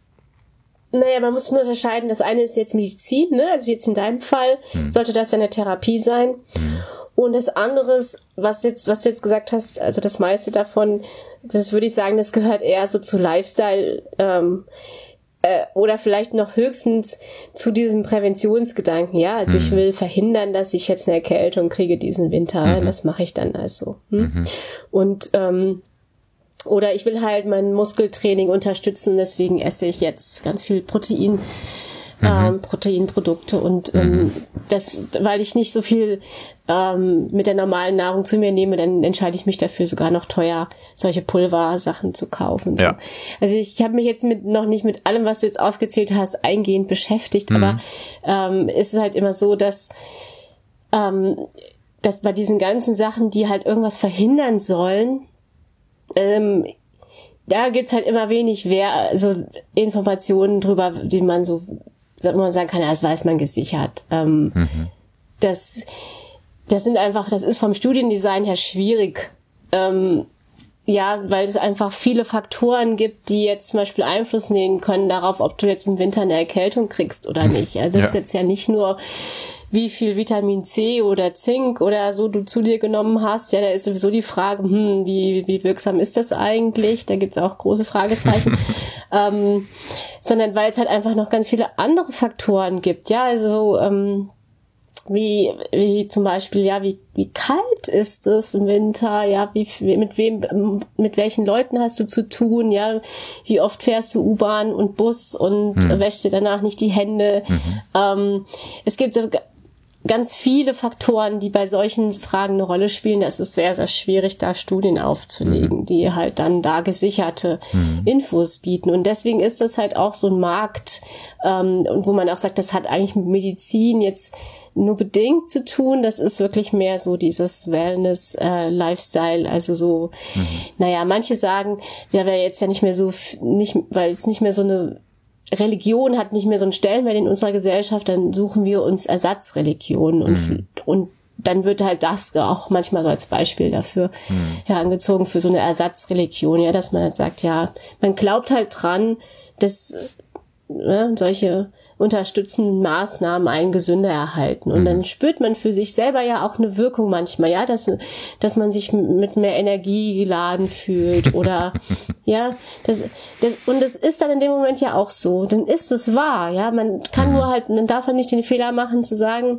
S2: Naja, man muss nur unterscheiden, das eine ist jetzt Medizin, ne? Also wie jetzt in deinem Fall, hm. sollte das ja eine Therapie sein. Hm. Und das andere, was jetzt, was du jetzt gesagt hast, also das meiste davon, das würde ich sagen, das gehört eher so zu Lifestyle, ähm, äh, oder vielleicht noch höchstens zu diesem Präventionsgedanken, ja. Also mhm. ich will verhindern, dass ich jetzt eine Erkältung kriege diesen Winter. Mhm. Das mache ich dann also. Hm? Mhm. Und, ähm, oder ich will halt mein Muskeltraining unterstützen, deswegen esse ich jetzt ganz viel Protein. Mhm. Ähm, Proteinprodukte und ähm, mhm. das, weil ich nicht so viel ähm, mit der normalen Nahrung zu mir nehme, dann entscheide ich mich dafür sogar noch teuer solche Pulversachen zu kaufen. So. Ja. Also ich habe mich jetzt mit, noch nicht mit allem, was du jetzt aufgezählt hast, eingehend beschäftigt, mhm. aber ähm, es ist halt immer so, dass ähm, dass bei diesen ganzen Sachen, die halt irgendwas verhindern sollen, ähm, da gibt's halt immer wenig Wer- also Informationen drüber, die man so man sagen kann, ja, das weiß man gesichert. Ähm, mhm. Das, das sind einfach, das ist vom Studiendesign her schwierig. Ähm, ja, weil es einfach viele Faktoren gibt, die jetzt zum Beispiel Einfluss nehmen können darauf, ob du jetzt im Winter eine Erkältung kriegst oder nicht. Also das ja. ist jetzt ja nicht nur, wie viel Vitamin C oder Zink oder so du zu dir genommen hast. Ja, da ist sowieso die Frage, hm, wie, wie wirksam ist das eigentlich? Da gibt's auch große Fragezeichen. ähm, sondern weil es halt einfach noch ganz viele andere Faktoren gibt. Ja, also ähm, wie wie zum Beispiel, ja, wie wie kalt ist es im Winter? Ja, wie mit wem, mit welchen Leuten hast du zu tun? Ja, wie oft fährst du U-Bahn und Bus und hm. wäschst dir danach nicht die Hände? Mhm. Ähm, es gibt ganz viele Faktoren, die bei solchen Fragen eine Rolle spielen. Das ist sehr, sehr schwierig, da Studien aufzulegen, mhm. die halt dann da gesicherte mhm. Infos bieten. Und deswegen ist das halt auch so ein Markt, ähm, wo man auch sagt, das hat eigentlich mit Medizin jetzt nur bedingt zu tun. Das ist wirklich mehr so dieses Wellness, äh, Lifestyle, also so, mhm. naja, manche sagen, ja, wäre jetzt ja nicht mehr so, nicht, weil es nicht mehr so eine Religion hat nicht mehr so einen Stellenwert in unserer Gesellschaft, dann suchen wir uns Ersatzreligionen und, mhm. und dann wird halt das auch manchmal so als Beispiel dafür mhm. herangezogen für so eine Ersatzreligion, ja, dass man halt sagt, ja, man glaubt halt dran, dass ne, solche unterstützenden Maßnahmen einen gesünder erhalten. Und mhm. dann spürt man für sich selber ja auch eine Wirkung manchmal, ja, dass, dass man sich mit mehr Energie geladen fühlt oder, ja, das, das, und das ist dann in dem Moment ja auch so. Dann ist es wahr, ja, man kann mhm. nur halt, man darf halt nicht den Fehler machen zu sagen,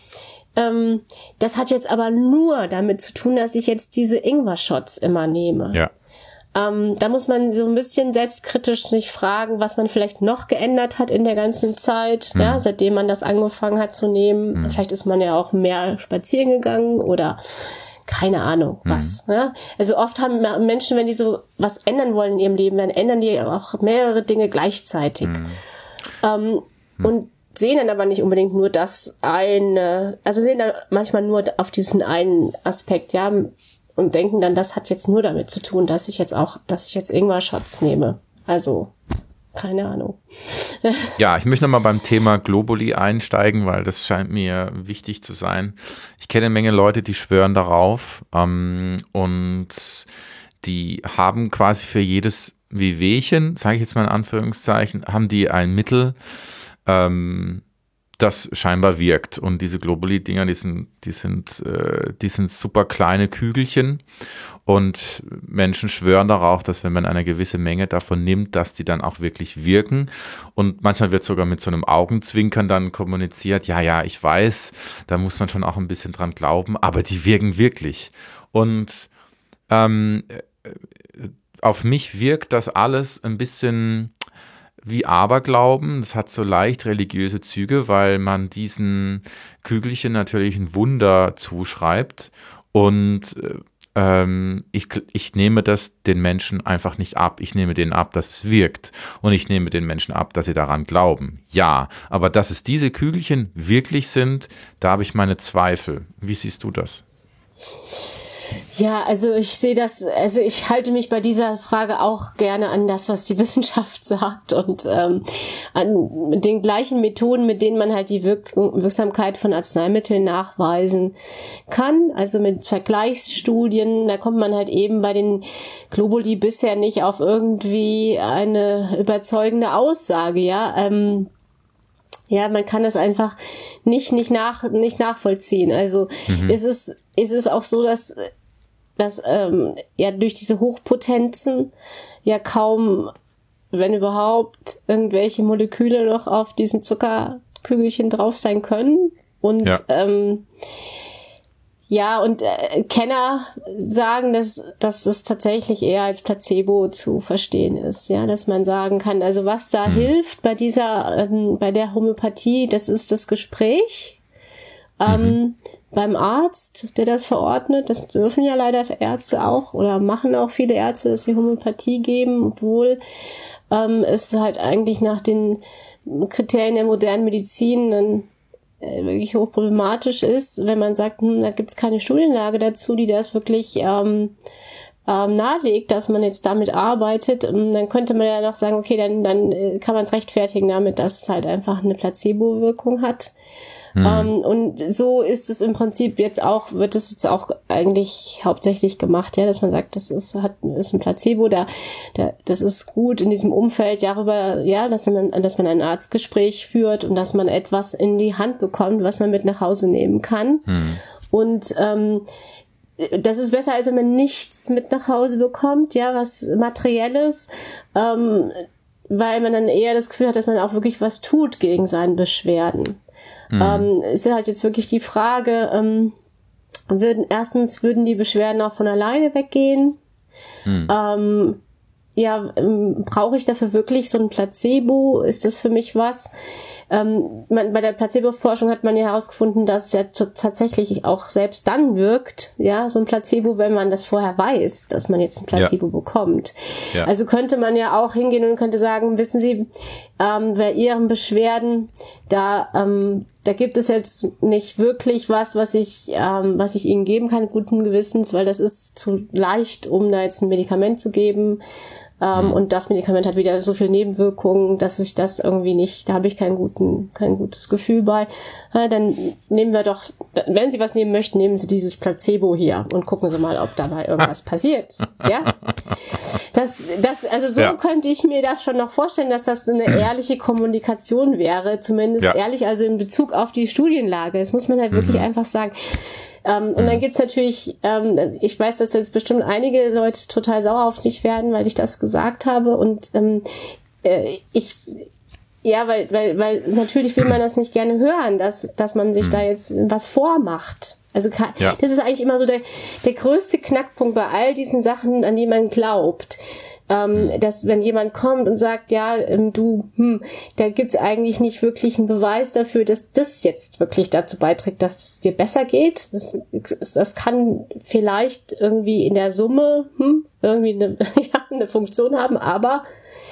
S2: ähm, das hat jetzt aber nur damit zu tun, dass ich jetzt diese Ingwer-Shots immer nehme. Ja. Ähm, da muss man so ein bisschen selbstkritisch sich fragen, was man vielleicht noch geändert hat in der ganzen Zeit, hm. ja, seitdem man das angefangen hat zu nehmen. Hm. Vielleicht ist man ja auch mehr spazieren gegangen oder keine Ahnung was. Hm. Ja? Also oft haben Menschen, wenn die so was ändern wollen in ihrem Leben, dann ändern die auch mehrere Dinge gleichzeitig. Hm. Ähm, hm. Und sehen dann aber nicht unbedingt nur das eine, also sehen dann manchmal nur auf diesen einen Aspekt, ja, und denken dann, das hat jetzt nur damit zu tun, dass ich jetzt auch, dass ich jetzt Ingwer-Shots nehme. Also, keine Ahnung.
S1: Ja, ich möchte nochmal beim Thema Globuli einsteigen, weil das scheint mir wichtig zu sein. Ich kenne eine Menge Leute, die schwören darauf ähm, und die haben quasi für jedes Wehwehchen, sage ich jetzt mal in Anführungszeichen, haben die ein Mittel, ähm, das scheinbar wirkt. Und diese Globuli-Dinger, die sind, die sind, äh, die sind super kleine Kügelchen. Und Menschen schwören darauf, dass wenn man eine gewisse Menge davon nimmt, dass die dann auch wirklich wirken. Und manchmal wird sogar mit so einem Augenzwinkern dann kommuniziert, ja, ja, ich weiß, da muss man schon auch ein bisschen dran glauben, aber die wirken wirklich. Und ähm, auf mich wirkt das alles ein bisschen wie Aberglauben. Das hat so leicht religiöse Züge, weil man diesen Kügelchen natürlich ein Wunder zuschreibt. Und ähm, ich, ich nehme das den Menschen einfach nicht ab. Ich nehme denen ab, dass es wirkt. Und ich nehme den Menschen ab, dass sie daran glauben. Ja, aber dass es diese Kügelchen wirklich sind, da habe ich meine Zweifel. Wie siehst du das?
S2: Ja, also ich sehe das, also ich halte mich bei dieser Frage auch gerne an das, was die Wissenschaft sagt und ähm, an den gleichen Methoden, mit denen man halt die Wirk- Wirksamkeit von Arzneimitteln nachweisen kann, also mit Vergleichsstudien. Da kommt man halt eben bei den Globuli bisher nicht auf irgendwie eine überzeugende Aussage, ja, ähm, ja, man kann das einfach nicht, nicht nach, nicht nachvollziehen. Also, mhm. es ist, es ist auch so, dass, dass, ähm, ja, durch diese Hochpotenzen ja kaum, wenn überhaupt, irgendwelche Moleküle noch auf diesen Zuckerkügelchen drauf sein können. Und, ja. ähm, Ja, und äh, Kenner sagen, dass, dass es tatsächlich eher als Placebo zu verstehen ist, ja, dass man sagen kann, also was da mhm. hilft bei dieser, ähm, bei der Homöopathie, das ist das Gespräch ähm, mhm. beim Arzt, der das verordnet. Das dürfen ja leider Ärzte auch oder machen auch viele Ärzte, dass sie Homöopathie geben, obwohl ähm, es halt eigentlich nach den Kriterien der modernen Medizin dann wirklich hochproblematisch ist, wenn man sagt, hm, da gibt es keine Studienlage dazu, die das wirklich ähm, ähm, nahelegt, dass man jetzt damit arbeitet. Und dann könnte man ja noch sagen, okay, dann, dann kann man es rechtfertigen damit, dass es halt einfach eine Placebo-Wirkung hat. Mhm. Ähm, und so ist es im Prinzip jetzt auch, wird es jetzt auch eigentlich hauptsächlich gemacht, ja, dass man sagt, das ist, hat, ist ein Placebo, da, da, das ist gut in diesem Umfeld, darüber, ja, dass man, dass man ein Arztgespräch führt und dass man etwas in die Hand bekommt, was man mit nach Hause nehmen kann. Mhm. Und, ähm, das ist besser, als wenn man nichts mit nach Hause bekommt, ja, was Materielles, ähm, weil man dann eher das Gefühl hat, dass man auch wirklich was tut gegen seine Beschwerden. Mhm. Ähm, ist ja halt jetzt wirklich die Frage, ähm, würden, erstens würden die Beschwerden auch von alleine weggehen? Mhm. Ähm, ja, ähm, brauche ich dafür wirklich so ein Placebo? Ist das für mich was? Ähm, man, bei der Placebo-Forschung hat man ja herausgefunden, dass es ja t- tatsächlich auch selbst dann wirkt, ja, so ein Placebo, wenn man das vorher weiß, dass man jetzt ein Placebo ja. bekommt. Ja. Also könnte man ja auch hingehen und könnte sagen, wissen Sie, ähm, bei Ihren Beschwerden, da, ähm, da gibt es jetzt nicht wirklich was, was ich, ähm, was ich Ihnen geben kann, guten Gewissens, weil das ist zu leicht, um da jetzt ein Medikament zu geben. Ähm, mhm. Und das Medikament hat wieder so viel Nebenwirkungen, dass ich das irgendwie nicht, da habe ich keinen guten, kein gutes Gefühl bei. Ja, dann nehmen wir doch, wenn Sie was nehmen möchten, nehmen Sie dieses Placebo hier und gucken Sie mal, ob dabei irgendwas passiert. Ja, das, das, also so ja. könnte ich mir das schon noch vorstellen, dass das eine ehrliche Kommunikation wäre, zumindest ja. ehrlich, also in Bezug auf die Studienlage. Das muss man halt mhm. wirklich einfach sagen. Ähm, und dann gibt's natürlich, ähm, ich weiß, dass jetzt bestimmt einige Leute total sauer auf mich werden, weil ich das gesagt habe und ähm, äh, ich, ja, weil, weil, weil natürlich will man das nicht gerne hören, dass, dass man sich mhm. da jetzt was vormacht. Also ja. das ist eigentlich immer so der, der größte Knackpunkt bei all diesen Sachen, an die man glaubt. Ähm, dass wenn jemand kommt und sagt, ja, ähm, du, hm, da gibt's eigentlich nicht wirklich einen Beweis dafür, dass das jetzt wirklich dazu beiträgt, dass es dir besser geht. Das, das kann vielleicht irgendwie in der Summe hm, irgendwie eine, ja, eine Funktion haben, aber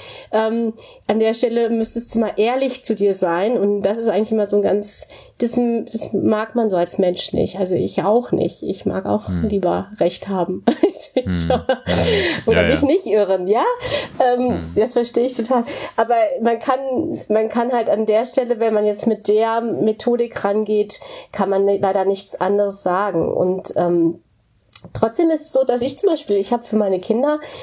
S2: ähm, an der Stelle müsstest du mal ehrlich zu dir sein und das ist eigentlich immer so ein ganz, das, das mag man so als Mensch nicht, also ich auch nicht, ich mag auch hm. lieber Recht haben hm. oder ja, mich ja. nicht irren, ja, ähm, hm. das verstehe ich total, aber man kann, man kann halt an der Stelle, wenn man jetzt mit der Methodik rangeht, kann man leider nichts anderes sagen und ähm, trotzdem ist es so, dass ich zum Beispiel, ich habe für meine Kinder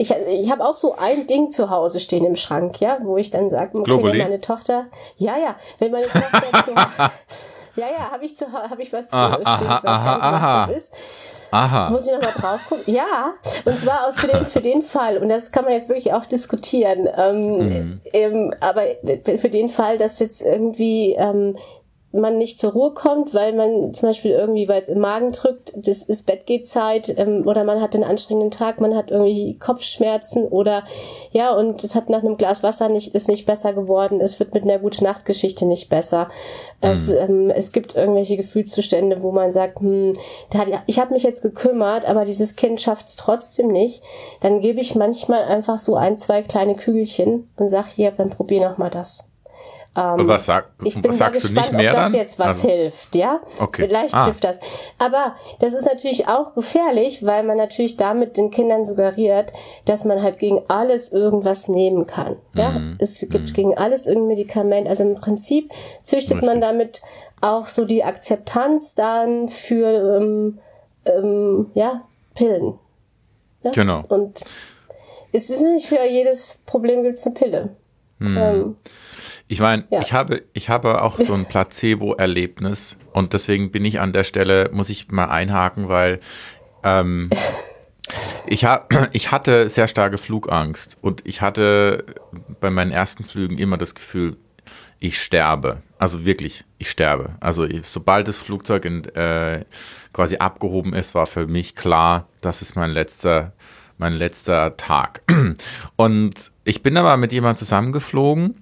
S2: ich, ich habe auch so ein Ding zu Hause stehen im Schrank, ja, wo ich dann sage, okay,
S1: Globuli?
S2: wenn meine Tochter, ja, ja, wenn meine Tochter zu, ja, ja, habe ich zu, habe ich was zu
S1: aha,
S2: stehen,
S1: aha,
S2: ich weiß
S1: aha,
S2: gar nicht,
S1: aha.
S2: was das ist.
S1: Aha.
S2: Muss ich nochmal drauf gucken? Ja, und zwar aus für den, für den Fall, und das kann man jetzt wirklich auch diskutieren, ähm, mhm. ähm, aber für den Fall, dass jetzt irgendwie ähm, man nicht zur Ruhe kommt, weil man zum Beispiel irgendwie, weil es im Magen drückt, das ist Bettgehzeit, ähm, oder man hat einen anstrengenden Tag, man hat irgendwie Kopfschmerzen oder ja, und es hat nach einem Glas Wasser nicht, ist nicht besser geworden, es wird mit einer Gute-Nacht-Geschichte nicht besser. Mhm. Es, ähm, es gibt irgendwelche Gefühlszustände, wo man sagt, hm, der hat, ich habe mich jetzt gekümmert, aber dieses Kind schafft es trotzdem nicht. Dann gebe ich manchmal einfach so ein, zwei kleine Kügelchen und sage, hier, dann probier noch mal das.
S1: Und was, sag,
S2: ich
S1: und
S2: bin
S1: was sagst
S2: gespannt,
S1: du nicht mehr
S2: ob das
S1: dann?
S2: jetzt was
S1: also,
S2: hilft, ja?
S1: Okay.
S2: Vielleicht
S1: ah.
S2: hilft das. Aber das ist natürlich auch gefährlich, weil man natürlich damit den Kindern suggeriert, dass man halt gegen alles irgendwas nehmen kann. Ja? Mhm. Es gibt mhm. gegen alles irgendein Medikament. Also im Prinzip züchtet Richtig. man damit auch so die Akzeptanz dann für ähm, ähm, ja, Pillen. Ja?
S1: Genau.
S2: Und es ist nicht für jedes Problem gibt es eine Pille.
S1: Mhm. Ähm, Ich meine, ja. ich habe, ich habe auch so ein Placebo-Erlebnis und deswegen bin ich an der Stelle, muss ich mal einhaken, weil ähm, ich, ha- ich hatte sehr starke Flugangst und ich hatte bei meinen ersten Flügen immer das Gefühl, ich sterbe. Also wirklich, ich sterbe. Also ich, sobald das Flugzeug in, äh, quasi abgehoben ist, war für mich klar, das ist mein letzter, mein letzter Tag. Und ich bin aber mit jemandem zusammengeflogen.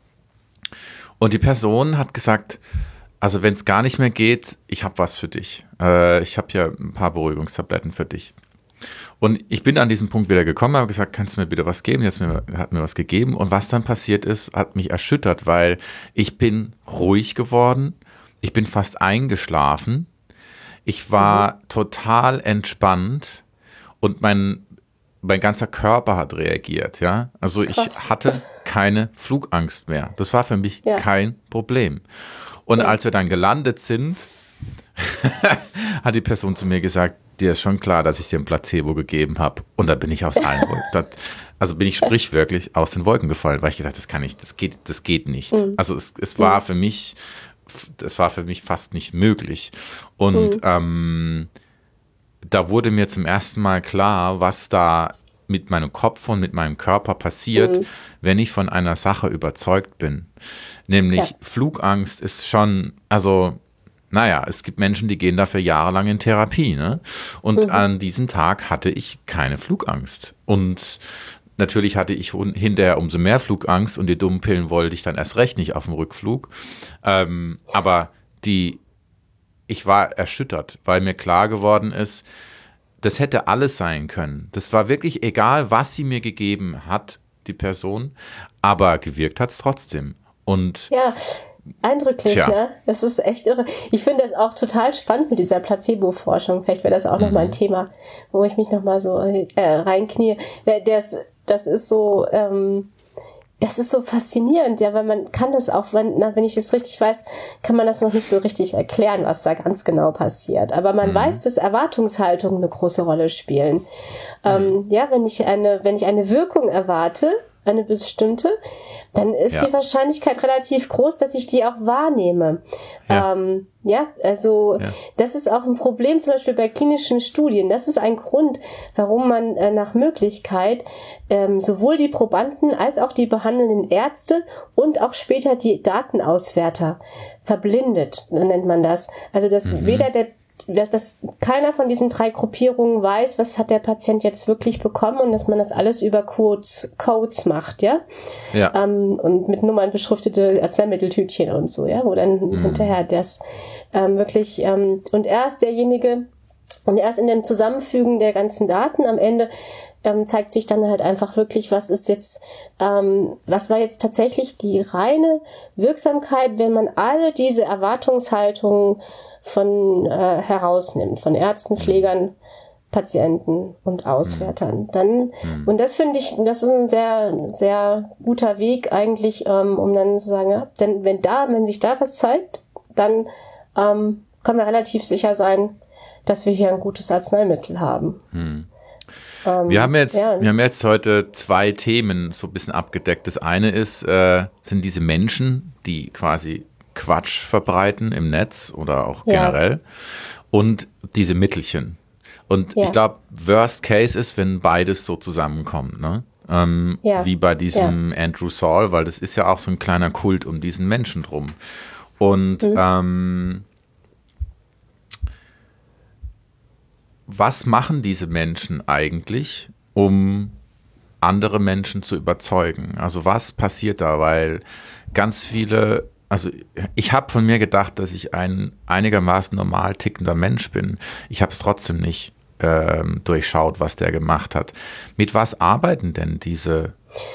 S1: Und die Person hat gesagt, also wenn es gar nicht mehr geht, ich habe was für dich. Äh, ich habe ja ein paar Beruhigungstabletten für dich. Und ich bin an diesem Punkt wieder gekommen, habe gesagt, kannst du mir bitte was geben? Jetzt hat mir was gegeben. Und was dann passiert ist, hat mich erschüttert, weil ich bin ruhig geworden. Ich bin fast eingeschlafen. Ich war mhm. total entspannt und mein mein ganzer Körper hat reagiert, ja. Also Krass. ich hatte keine Flugangst mehr. Das war für mich ja. kein Problem. Und ja. als wir dann gelandet sind, hat die Person zu mir gesagt, dir ist schon klar, dass ich dir ein Placebo gegeben habe. Und da bin ich aus allen Wolken, also bin ich sprichwörtlich aus den Wolken gefallen, weil ich gedacht, das kann ich, das geht, das geht nicht. Mhm. Also es, es war mhm. für mich, das war für mich fast nicht möglich. Und mhm. ähm, da wurde mir zum ersten Mal klar, was da mit meinem Kopf und mit meinem Körper passiert, mhm. wenn ich von einer Sache überzeugt bin. Nämlich ja. Flugangst ist schon, also, naja, es gibt Menschen, die gehen dafür jahrelang in Therapie, ne? Und mhm. an diesem Tag hatte ich keine Flugangst. Und natürlich hatte ich hinterher umso mehr Flugangst und die dummen Pillen wollte ich dann erst recht nicht auf dem Rückflug. Ähm, aber die Ich war erschüttert, weil mir klar geworden ist, das hätte alles sein können. Das war wirklich egal, was sie mir gegeben hat, die Person, aber gewirkt hat es trotzdem. Und
S2: ja, eindrücklich, tja. ne? Das ist echt irre. Ich finde das auch total spannend mit dieser Placebo-Forschung. Vielleicht wäre das auch mhm. nochmal ein Thema, wo ich mich nochmal so äh, reinknie. Das, das ist so... Ähm, Das ist so faszinierend, ja, weil man kann das auch, wenn, na, wenn ich das richtig weiß, kann man das noch nicht so richtig erklären, was da ganz genau passiert. Aber man mhm. weiß, dass Erwartungshaltungen eine große Rolle spielen. Mhm. Ähm, ja, wenn ich eine, wenn ich eine Wirkung erwarte, eine bestimmte, dann ist ja. die Wahrscheinlichkeit relativ groß, dass ich die auch wahrnehme. Ja, ähm, ja also ja. das ist auch ein Problem zum Beispiel bei klinischen Studien. Das ist ein Grund, warum man äh, nach Möglichkeit ähm, sowohl die Probanden als auch die behandelnden Ärzte und auch später die Datenauswerter verblindet, nennt man das. Also dass mhm. weder der Dass, dass keiner von diesen drei Gruppierungen weiß, was hat der Patient jetzt wirklich bekommen und dass man das alles über Codes, Codes macht, ja?
S1: Ja.
S2: Ähm, und mit Nummern beschriftete Arzneimitteltütchen und so, ja? Wo dann mhm. hinterher das ähm, wirklich, ähm, und erst derjenige, und erst in dem Zusammenfügen der ganzen Daten am Ende ähm, zeigt sich dann halt einfach wirklich, was ist jetzt, ähm, was war jetzt tatsächlich die reine Wirksamkeit, wenn man alle diese Erwartungshaltungen von äh, herausnimmt, von Ärzten, Pflegern, Patienten und Auswertern. Dann, mhm. und das finde ich, das ist ein sehr, sehr guter Weg eigentlich, ähm, um dann zu sagen, ja, denn wenn da, wenn sich da was zeigt, dann ähm, können wir relativ sicher sein, dass wir hier ein gutes Arzneimittel haben.
S1: Mhm.
S2: Ähm,
S1: wir haben jetzt,
S2: ja.
S1: wir haben jetzt heute zwei Themen so ein bisschen abgedeckt. Das eine ist, äh, sind diese Menschen, die quasi Quatsch verbreiten im Netz oder auch generell, ja. und diese Mittelchen. Und ja. ich glaube, Worst Case ist, wenn beides so zusammenkommt, ne? Ähm, ja. Wie bei diesem ja. Andrew Saul, weil das ist ja auch so ein kleiner Kult um diesen Menschen drum. Und mhm. ähm, was machen diese Menschen eigentlich, um andere Menschen zu überzeugen? Also was passiert da? Weil ganz viele, also ich habe von mir gedacht, dass ich ein einigermaßen normal tickender Mensch bin. Ich habe es trotzdem nicht ähm, durchschaut, was der gemacht hat. Mit was arbeiten denn diese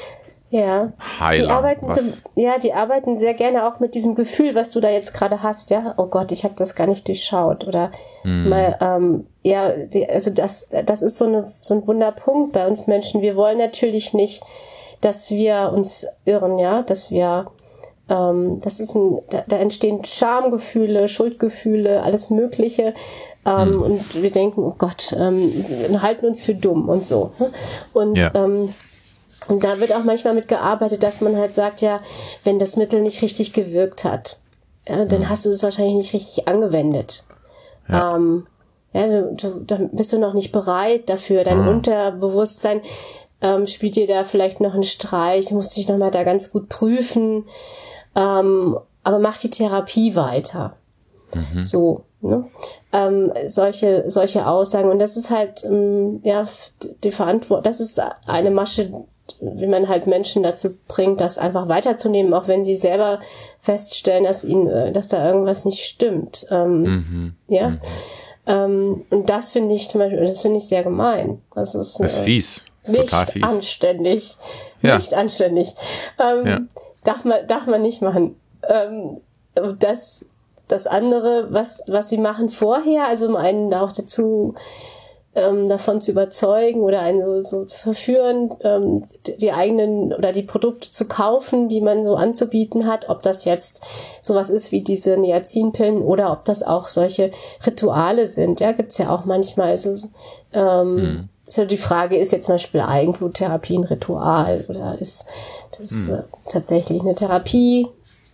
S2: Ja,
S1: Heiler?
S2: Die arbeiten zum, ja, die arbeiten sehr gerne auch mit diesem Gefühl, was du da jetzt gerade hast, ja, oh Gott, ich habe das gar nicht durchschaut oder hm. mal, ähm, ja, die, also das, das ist so, eine, so ein Wunderpunkt bei uns Menschen. Wir wollen natürlich nicht, dass wir uns irren, ja, dass wir, ähm, das ist ein, da, da entstehen Schamgefühle, Schuldgefühle, alles Mögliche. Ähm, hm. Und wir denken, oh Gott, ähm, wir halten uns für dumm und so. Und ja. ähm, Und da wird auch manchmal mit gearbeitet, dass man halt sagt, ja, wenn das Mittel nicht richtig gewirkt hat, ja, dann hast du es wahrscheinlich nicht richtig angewendet. Ja, ähm, ja du, du, dann bist du noch nicht bereit dafür. Dein mhm. Unterbewusstsein ähm, spielt dir da vielleicht noch einen Streich, du musst dich nochmal da ganz gut prüfen, ähm, aber mach die Therapie weiter. Mhm. So, ne? Ähm, solche, solche Aussagen. Und das ist halt, ähm, ja, die Verantwortung, das ist eine Masche, wie man halt Menschen dazu bringt, das einfach weiterzunehmen, auch wenn sie selber feststellen, dass ihnen, dass da irgendwas nicht stimmt. Ähm, mhm. Ja. Mhm. Ähm, und das finde ich zum Beispiel, das finde ich sehr gemein. Das ist,
S1: das ist äh, fies.
S2: Nicht
S1: total fies.
S2: anständig.
S1: Ja.
S2: Nicht anständig. Ähm, ja. darf man, darf man nicht machen. Ähm, das, das andere, was, was sie machen vorher, also um einen auch dazu, Ähm, davon zu überzeugen oder einen so, so zu verführen, ähm, die eigenen oder die Produkte zu kaufen, die man so anzubieten hat, ob das jetzt sowas ist wie diese Niacinpillen oder ob das auch solche Rituale sind. Ja, gibt's ja auch manchmal so, ähm, mhm. so die Frage, ist jetzt zum Beispiel Eigenbluttherapie ein Ritual oder ist das mhm. äh, tatsächlich eine Therapie?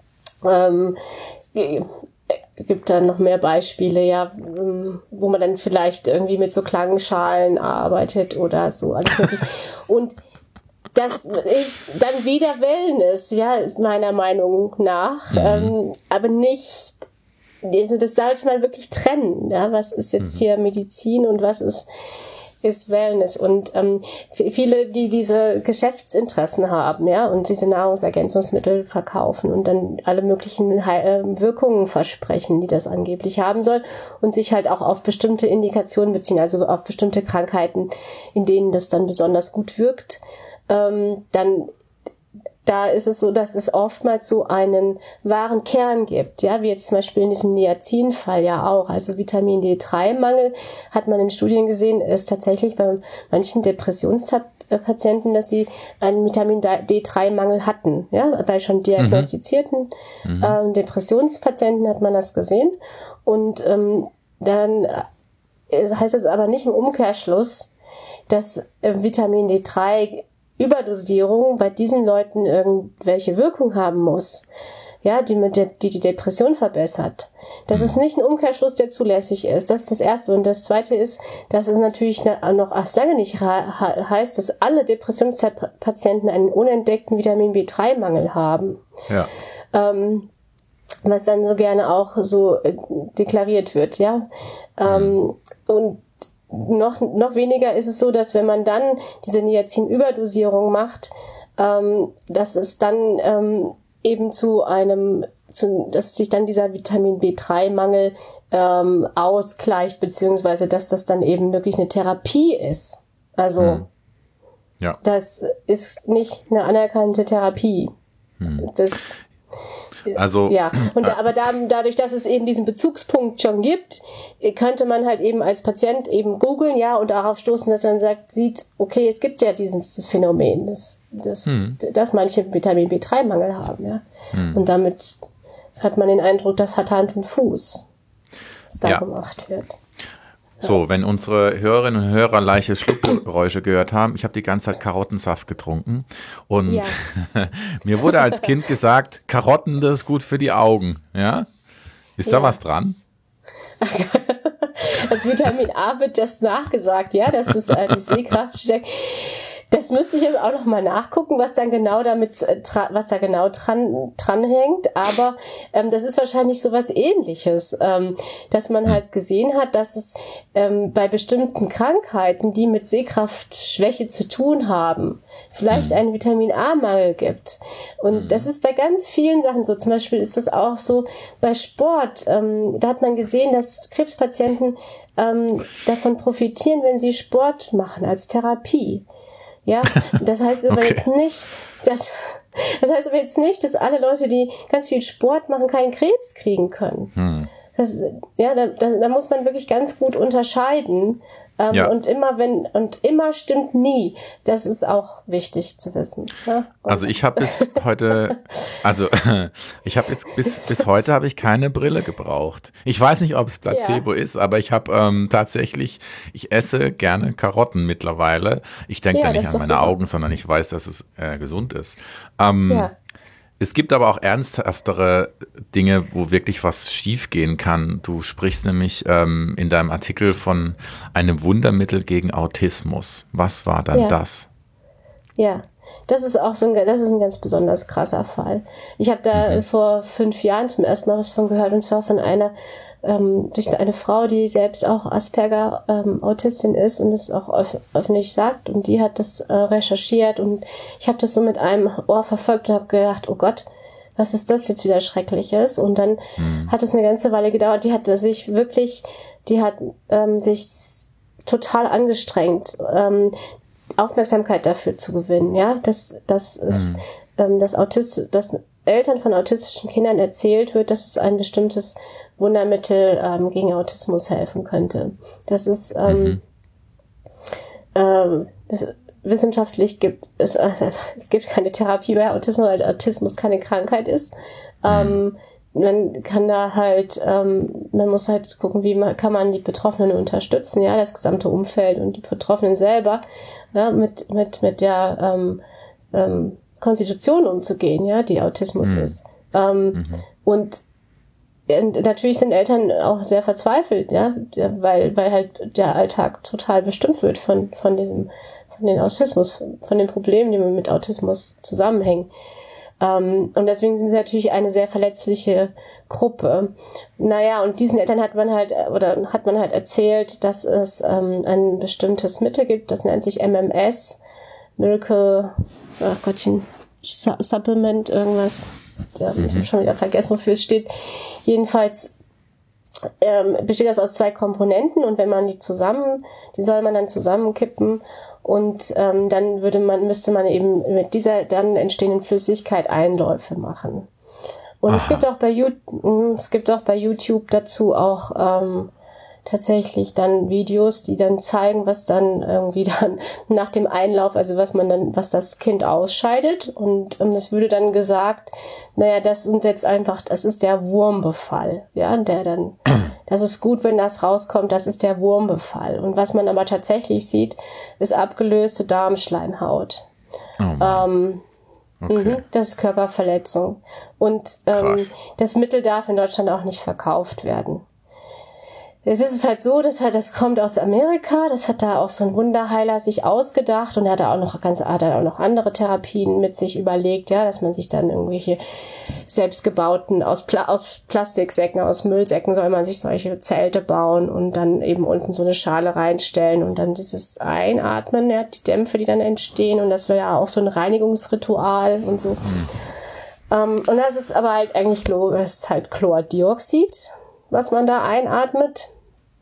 S2: Ähm, gibt dann noch mehr Beispiele, ja, wo man dann vielleicht irgendwie mit so Klangschalen arbeitet oder so. Und das ist dann wieder Wellness, ja, meiner Meinung nach, mhm. ähm, aber nicht, also das sollte man wirklich trennen, ja, was ist jetzt mhm. hier Medizin und was ist ist Wellness. Und ähm, viele, die diese Geschäftsinteressen haben, ja, und diese Nahrungsergänzungsmittel verkaufen und dann alle möglichen äh, Wirkungen versprechen, die das angeblich haben soll und sich halt auch auf bestimmte Indikationen beziehen, also auf bestimmte Krankheiten, in denen das dann besonders gut wirkt, ähm, dann da ist es so, dass es oftmals so einen wahren Kern gibt, ja, wie jetzt zum Beispiel in diesem Niacin-Fall ja auch. Also Vitamin D drei Mangel hat man in Studien gesehen, ist tatsächlich bei manchen Depressionspatienten, dass sie einen Vitamin D drei Mangel hatten, ja, bei schon diagnostizierten mhm. ähm, Depressionspatienten hat man das gesehen. Und ähm, dann heißt es aber nicht im Umkehrschluss, dass äh, Vitamin D drei Überdosierung bei diesen Leuten irgendwelche Wirkung haben muss, ja, die mit der, die die Depression verbessert. Das ist nicht ein Umkehrschluss, der zulässig ist. Das ist das Erste. Und das Zweite ist, dass es natürlich noch erst lange nicht heißt, dass alle Depressionspatienten einen unentdeckten Vitamin B drei Mangel haben.
S1: Ja. Ähm,
S2: was dann so gerne auch so äh, deklariert wird, ja. Ähm, und Noch, noch weniger ist es so, dass wenn man dann diese Niacin-Überdosierung macht, ähm, dass es dann ähm, eben zu einem, zu, dass sich dann dieser Vitamin B drei Mangel ähm, ausgleicht, beziehungsweise dass das dann eben wirklich eine Therapie ist. Also hm. ja. Das ist nicht eine anerkannte Therapie. Hm. Das
S1: Also,
S2: ja, und da, aber da, dadurch, dass es eben diesen Bezugspunkt schon gibt, könnte man halt eben als Patient eben googeln, ja, und darauf stoßen, dass man sagt, sieht, okay, es gibt ja diesen, dieses Phänomen, dass, dass, hm. dass manche Vitamin B drei Mangel haben, ja. Hm. Und damit hat man den Eindruck, das hat Hand und Fuß, was da
S1: ja.
S2: gemacht wird.
S1: So, wenn unsere Hörerinnen und Hörer leichte Schluckgeräusche gehört haben, ich habe die ganze Zeit Karottensaft getrunken und ja. Mir wurde als Kind gesagt, Karotten, das ist gut für die Augen. Ja? Ist ja. da was dran?
S2: Als Vitamin A wird das nachgesagt, ja, dass es äh, die Sehkraft stärkt. Das müsste ich jetzt auch noch mal nachgucken, was dann genau damit, was da genau dran dranhängt. Aber ähm, das ist wahrscheinlich so was Ähnliches, ähm, dass man halt gesehen hat, dass es ähm, bei bestimmten Krankheiten, die mit Sehkraftschwäche zu tun haben, vielleicht einen Vitamin-A-Mangel gibt. Und das ist bei ganz vielen Sachen so. Zum Beispiel ist das auch so bei Sport. Ähm, da hat man gesehen, dass Krebspatienten ähm, davon profitieren, wenn sie Sport machen als Therapie. Ja, das heißt aber okay. jetzt nicht, dass, das heißt aber jetzt nicht, dass alle Leute, die ganz viel Sport machen, keinen Krebs kriegen können. Hm. Das, ja, da, da, da muss man wirklich ganz gut unterscheiden. Ähm, ja. Und immer wenn, und immer stimmt nie. Das ist auch wichtig zu wissen. Ja?
S1: Also ich habe bis heute, also ich habe jetzt bis bis heute habe ich keine Brille gebraucht. Ich weiß nicht, ob es Placebo ja. ist, aber ich habe ähm, tatsächlich, ich esse gerne Karotten mittlerweile. Ich denke ja, da nicht an meine super. Augen, sondern ich weiß, dass es äh, gesund ist. Ähm, ja. Es gibt aber auch ernsthaftere Dinge, wo wirklich was schiefgehen kann. Du sprichst nämlich ähm, in deinem Artikel von einem Wundermittel gegen Autismus. Was war dann
S2: ja.
S1: das?
S2: Ja, das ist auch so ein, das ist ein ganz besonders krasser Fall. Ich habe da mhm. vor fünf Jahren zum ersten Mal was von gehört, und zwar von einer ähm, durch eine Frau, die selbst auch Asperger ähm, Autistin ist und das auch öf- öffentlich sagt, und die hat das äh, recherchiert, und ich habe das so mit einem Ohr verfolgt und habe gedacht, oh Gott, was ist das jetzt wieder Schreckliches? Und dann mhm. hat es eine ganze Weile gedauert. Die hat sich wirklich, die hat ähm, sich total angestrengt, ähm, Aufmerksamkeit dafür zu gewinnen, ja, dass, dass es, mhm. ähm, dass Autist, dass Eltern von autistischen Kindern erzählt wird, dass es ein bestimmtes Wundermittel ähm, gegen Autismus helfen könnte. Das ist ähm, mhm. ähm, das, wissenschaftlich gibt es also es gibt keine Therapie bei Autismus, weil Autismus keine Krankheit ist. Mhm. Ähm, man kann da halt, ähm, man muss halt gucken, wie man, kann man die Betroffenen unterstützen, ja, das gesamte Umfeld und die Betroffenen selber, ja, mit mit mit der ähm, ähm, Konstitution umzugehen, ja, die Autismus mhm. ist. Ähm, mhm. Und natürlich sind Eltern auch sehr verzweifelt, ja, weil weil halt der Alltag total bestimmt wird von von dem von den Autismus, von den Problemen, die mit Autismus zusammenhängen. Um, und deswegen sind sie natürlich eine sehr verletzliche Gruppe. Naja, und diesen Eltern hat man halt, oder hat man halt erzählt, dass es ähm, ein bestimmtes Mittel gibt, das nennt sich M M S, Miracle, ach Gottchen, Su- Supplement, irgendwas. Ja, mhm. Ich habe schon wieder vergessen, wofür es steht. Jedenfalls ähm, besteht das aus zwei Komponenten, und wenn man die zusammen, die soll man dann zusammenkippen. Und ähm, dann würde man, müsste man eben mit dieser dann entstehenden Flüssigkeit Einläufe machen. Und Aha. es gibt auch bei YouTube, es gibt auch bei YouTube dazu auch ähm, tatsächlich dann Videos, die dann zeigen, was dann irgendwie dann nach dem Einlauf, also was man dann, was das Kind ausscheidet. Und ähm, es würde dann gesagt, naja, das sind jetzt einfach, das ist der Wurmbefall, ja, der dann, das ist gut, wenn das rauskommt, das ist der Wurmbefall. Und was man aber tatsächlich sieht, ist abgelöste Darmschleimhaut. Oh ähm, okay. Das ist Körperverletzung. Und ähm, das Mittel darf in Deutschland auch nicht verkauft werden. Jetzt ist es halt so, dass halt, das kommt aus Amerika, das hat da auch so ein Wunderheiler sich ausgedacht, und er hat da auch noch ganz, hat da auch noch andere Therapien mit sich überlegt, ja, dass man sich dann irgendwelche selbstgebauten, aus, Pla- aus Plastiksäcken, aus Müllsäcken soll man sich solche Zelte bauen und dann eben unten so eine Schale reinstellen und dann dieses Einatmen, ja, die Dämpfe, die dann entstehen, und das wäre ja auch so ein Reinigungsritual und so. Mhm. Um, und das ist aber halt eigentlich, das ist halt Chlordioxid, was man da einatmet,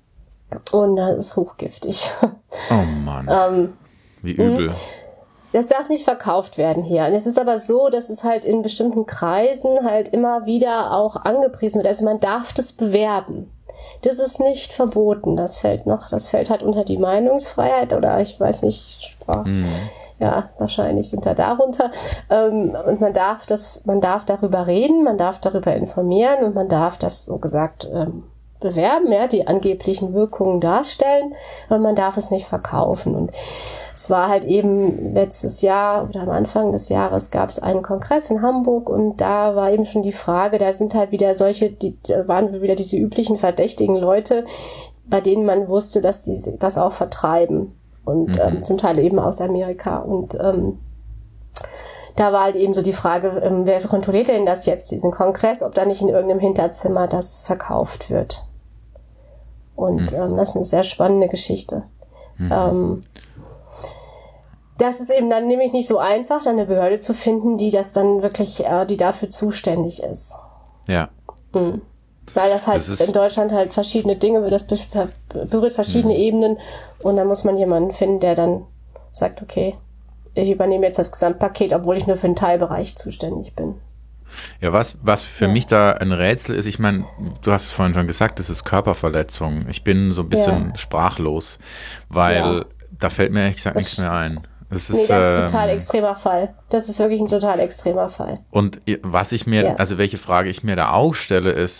S2: und das ist hochgiftig.
S1: Oh Mann, ähm, wie übel.
S2: Das darf nicht verkauft werden hier. Und es ist aber so, dass es halt in bestimmten Kreisen halt immer wieder auch angepriesen wird. Also man darf das bewerben. Das ist nicht verboten. Das fällt noch, das fällt halt unter die Meinungsfreiheit, oder ich weiß nicht, Sprach. Mhm. Ja, wahrscheinlich unter darunter. Ähm, und man darf das, man darf darüber reden, man darf darüber informieren, und man darf das, so gesagt, ähm, bewerben, ja, die angeblichen Wirkungen darstellen, aber man darf es nicht verkaufen. Und es war halt eben letztes Jahr oder am Anfang des Jahres gab es einen Kongress in Hamburg und da war eben schon die Frage, da sind halt wieder solche, die waren wieder diese üblichen verdächtigen Leute, bei denen man wusste, dass die das auch vertreiben und mhm. ähm, zum Teil eben aus Amerika. Und ähm, da war halt eben so die Frage, ähm, wer kontrolliert denn das jetzt, diesen Kongress, ob da nicht in irgendeinem Hinterzimmer das verkauft wird. Und mhm. ähm, das ist eine sehr spannende Geschichte. Mhm. Ähm, das ist eben dann nämlich nicht so einfach, dann eine Behörde zu finden, die das dann wirklich, äh, die dafür zuständig ist.
S1: Ja.
S2: Mhm. Weil das halt das in Deutschland halt verschiedene Dinge, das berührt verschiedene mhm. Ebenen und dann muss man jemanden finden, der dann sagt, okay, ich übernehme jetzt das Gesamtpaket, obwohl ich nur für einen Teilbereich zuständig bin.
S1: Ja, was, was für ja. mich da ein Rätsel ist, ich meine, du hast es vorhin schon gesagt, das ist Körperverletzung. Ich bin so ein bisschen ja. sprachlos, weil ja. da fällt mir ehrlich gesagt das nichts mehr ein. Das ist,
S2: nee, das ist ein
S1: ähm,
S2: total extremer Fall. Das ist wirklich ein total extremer Fall.
S1: Und was ich mir, ja. also welche Frage ich mir da auch stelle, ist,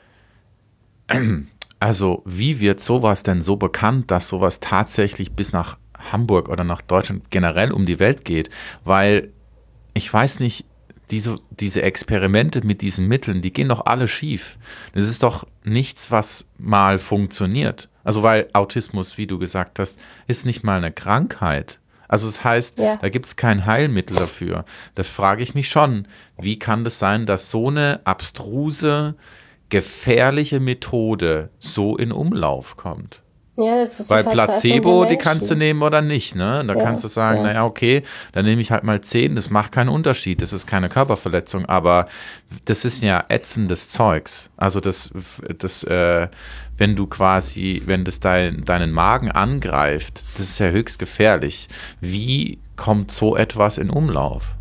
S1: also wie wird sowas denn so bekannt, dass sowas tatsächlich bis nach Hamburg oder nach Deutschland generell um die Welt geht? Weil ich weiß nicht, diese, diese Experimente mit diesen Mitteln, die gehen doch alle schief. Das ist doch nichts, was mal funktioniert. Also weil Autismus, wie du gesagt hast, ist nicht mal eine Krankheit. Also das heißt, ja. da gibt es kein Heilmittel dafür. Das frage ich mich schon. Wie kann das sein, dass so eine abstruse, gefährliche Methode so in Umlauf kommt?
S2: Ja, das ist
S1: Weil Placebo, die kannst du nehmen oder nicht, ne? Da ja, kannst du sagen, ja. naja, okay, dann nehme ich halt mal zehn, das macht keinen Unterschied, das ist keine Körperverletzung, aber das ist ja ätzendes Zeugs. Also das, das äh, wenn du quasi, wenn das dein, deinen Magen angreift, das ist ja höchst gefährlich. Wie kommt so etwas in Umlauf?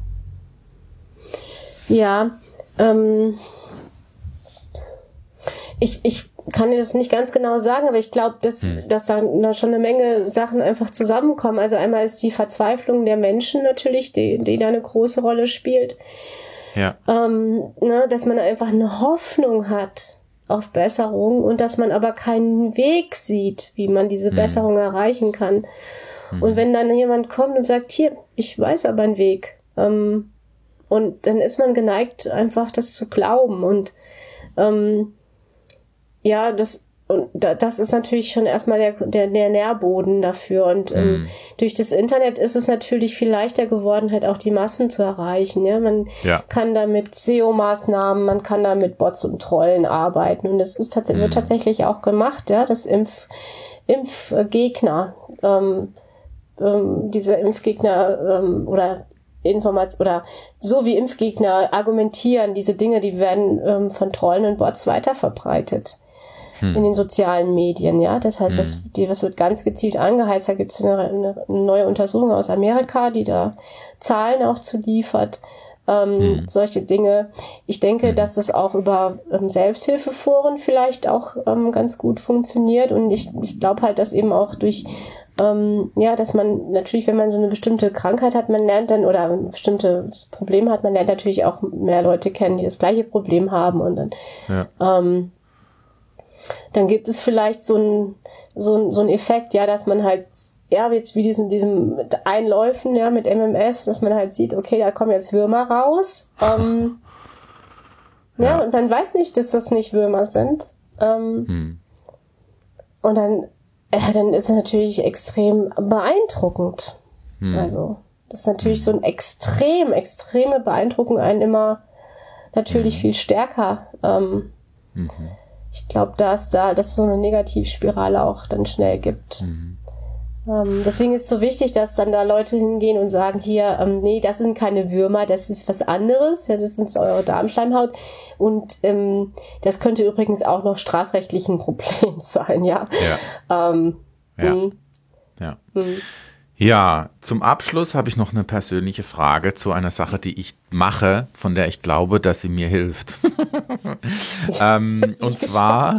S2: Ja, ähm, ich, ich kann dir das nicht ganz genau sagen, aber ich glaube, dass, hm. dass da schon eine Menge Sachen einfach zusammenkommen. Also einmal ist die Verzweiflung der Menschen natürlich, die, die da eine große Rolle spielt.
S1: Ja.
S2: Ähm, ne, dass man einfach eine Hoffnung hat auf Besserung und dass man aber keinen Weg sieht, wie man diese hm. Besserung erreichen kann. Hm. Und wenn dann jemand kommt und sagt, hier, ich weiß aber einen Weg, ähm, und dann ist man geneigt, einfach das zu glauben und ähm, ja, das und das ist natürlich schon erstmal der, der, der Nährboden dafür. Und ähm, mm. durch das Internet ist es natürlich viel leichter geworden, halt auch die Massen zu erreichen. Ja, man ja. kann da mit S E O-Maßnahmen, man kann da mit Bots und Trollen arbeiten. Und das ist tats- mm. wird tatsächlich auch gemacht, ja, das Impf, Impfgegner, ähm, ähm, diese Impfgegner ähm, oder Information oder so wie Impfgegner argumentieren, diese Dinge, die werden ähm, von Trollen und Bots weiterverbreitet. Hm. In den sozialen Medien, ja. Das heißt, hm. das, die, das wird ganz gezielt angeheizt. Da gibt es eine, eine, eine neue Untersuchung aus Amerika, die da Zahlen auch zu liefert. Ähm, hm. Solche Dinge. Ich denke, hm. dass es auch über ähm, Selbsthilfeforen vielleicht auch ähm, ganz gut funktioniert. Und ich, ich glaube halt, dass eben auch durch ähm, ja, dass man natürlich, wenn man so eine bestimmte Krankheit hat, man lernt dann, oder ein bestimmtes Problem hat, man lernt natürlich auch mehr Leute kennen, die das gleiche Problem haben. Und dann ja. ähm, dann gibt es vielleicht so ein so ein so ein Effekt, ja, dass man halt ja jetzt wie diesen diesem Einläufen, ja, mit M M S, dass man halt sieht, okay, da kommen jetzt Würmer raus, ähm, ja. ja, und man weiß nicht, dass das nicht Würmer sind, ähm, hm. und dann ja, dann ist es natürlich extrem beeindruckend, hm. also das ist natürlich hm. so ein extrem extreme Beeindruckung einen immer natürlich hm. viel stärker. Ähm, mhm. Ich glaube, dass da dass so eine Negativspirale auch dann schnell gibt. Mhm. Ähm, deswegen ist es so wichtig, dass dann da Leute hingehen und sagen, hier, ähm, nee, das sind keine Würmer, das ist was anderes, ja, das ist eure Darmschleimhaut. Und ähm, das könnte übrigens auch noch strafrechtlich ein Problem sein, ja.
S1: Ja.
S2: Ähm,
S1: ja. Mh. ja. Mh. Ja, zum Abschluss habe ich noch eine persönliche Frage zu einer Sache, die ich mache, von der ich glaube, dass sie mir hilft. ähm, und zwar,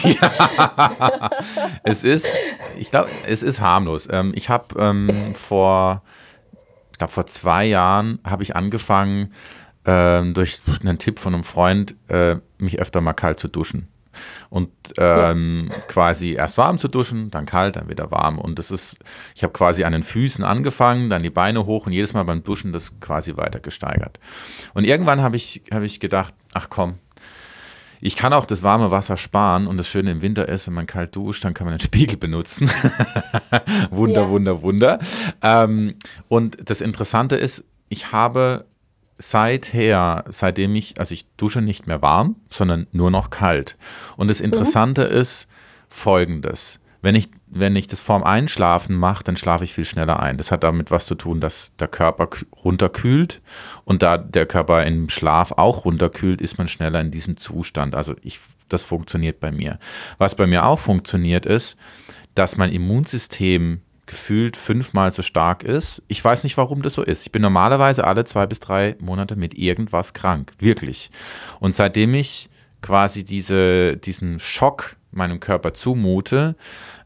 S1: ja, es ist, ich glaube, es ist harmlos. Ähm, ich habe ähm, vor, ich glaube vor zwei Jahren habe ich angefangen, ähm, durch einen Tipp von einem Freund, äh, mich öfter mal kalt zu duschen. Und ähm, ja. quasi erst warm zu duschen, dann kalt, dann wieder warm. Und das ist, ich habe quasi an den Füßen angefangen, dann die Beine hoch und jedes Mal beim Duschen das quasi weiter gesteigert. Und irgendwann habe ich, hab ich gedacht, ach komm, ich kann auch das warme Wasser sparen und das Schöne im Winter ist, wenn man kalt duscht, dann kann man den Spiegel benutzen. Wunder, ja. Wunder, Wunder. Ähm, und das Interessante ist, ich habe seither, seitdem ich, also ich dusche nicht mehr warm, sondern nur noch kalt. Und das Interessante mhm. ist Folgendes. Wenn ich, wenn ich das vorm Einschlafen mache, dann schlafe ich viel schneller ein. Das hat damit was zu tun, dass der Körper runterkühlt und da der Körper im Schlaf auch runterkühlt, ist man schneller in diesem Zustand. Also ich, das funktioniert bei mir. Was bei mir auch funktioniert ist, dass mein Immunsystem gefühlt fünfmal so stark ist. Ich weiß nicht, warum das so ist. Ich bin normalerweise alle zwei bis drei Monate mit irgendwas krank. Wirklich. Und seitdem ich quasi diese, diesen Schock meinem Körper zumute,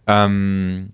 S1: ähm,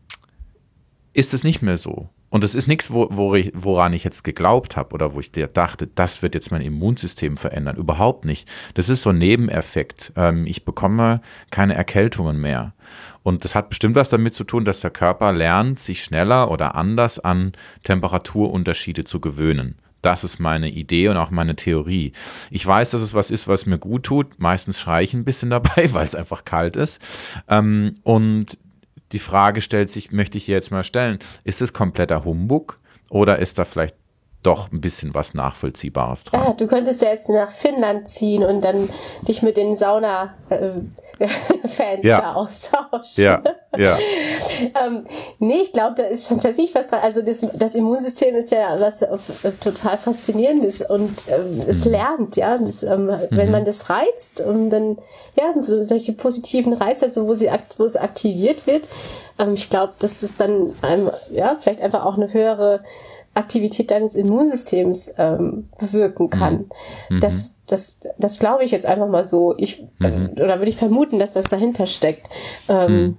S1: ist es nicht mehr so. Und das ist nichts, wo, wo ich, woran ich jetzt geglaubt habe oder wo ich dachte, das wird jetzt mein Immunsystem verändern. Überhaupt nicht. Das ist so ein Nebeneffekt. Ähm, ich bekomme keine Erkältungen mehr. Und das hat bestimmt was damit zu tun, dass der Körper lernt, sich schneller oder anders an Temperaturunterschiede zu gewöhnen. Das ist meine Idee und auch meine Theorie. Ich weiß, dass es was ist, was mir gut tut. Meistens schreie ich ein bisschen dabei, weil es einfach kalt ist. Ähm, und die Frage stellt sich, möchte ich hier jetzt mal stellen, ist es kompletter Humbug oder ist da vielleicht doch ein bisschen was Nachvollziehbares dran?
S2: Ja, du könntest ja jetzt nach Finnland ziehen und dann dich mit den Sauna äh, Fans
S1: ja.
S2: da austauschen.
S1: Ja, ja.
S2: ähm, nee, ich glaube, da ist schon tatsächlich was dran. Also das, das Immunsystem ist ja was äh, total Faszinierendes und ähm, es mhm. lernt, ja. Das, ähm, mhm. Wenn man das reizt und dann, ja, so, solche positiven Reize, also wo, sie, wo es aktiviert wird, ähm, ich glaube, dass es dann einem, ja, vielleicht einfach auch eine höhere Aktivität deines Immunsystems ähm, bewirken kann. Mhm. Das, das, das glaube ich jetzt einfach mal so. Ich, mhm. äh, oder würde ich vermuten, dass das dahinter steckt. Ähm, mhm.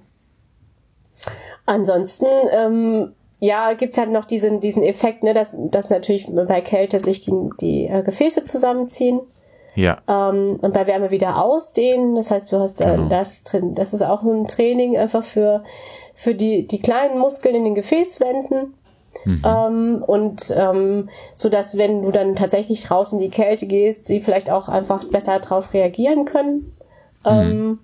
S2: Ansonsten, ähm, ja, gibt's halt noch diesen, diesen Effekt, ne, dass, dass natürlich bei Kälte sich die, die äh, Gefäße zusammenziehen.
S1: Ja.
S2: Ähm, und bei Wärme wieder ausdehnen. Das heißt, du hast äh, genau. das drin. Das ist auch ein Training einfach für, für die, die kleinen Muskeln in den Gefäßwänden. Mhm. Ähm, und ähm, so dass wenn du dann tatsächlich raus in die Kälte gehst, die vielleicht auch einfach besser drauf reagieren können. Mhm. Ähm,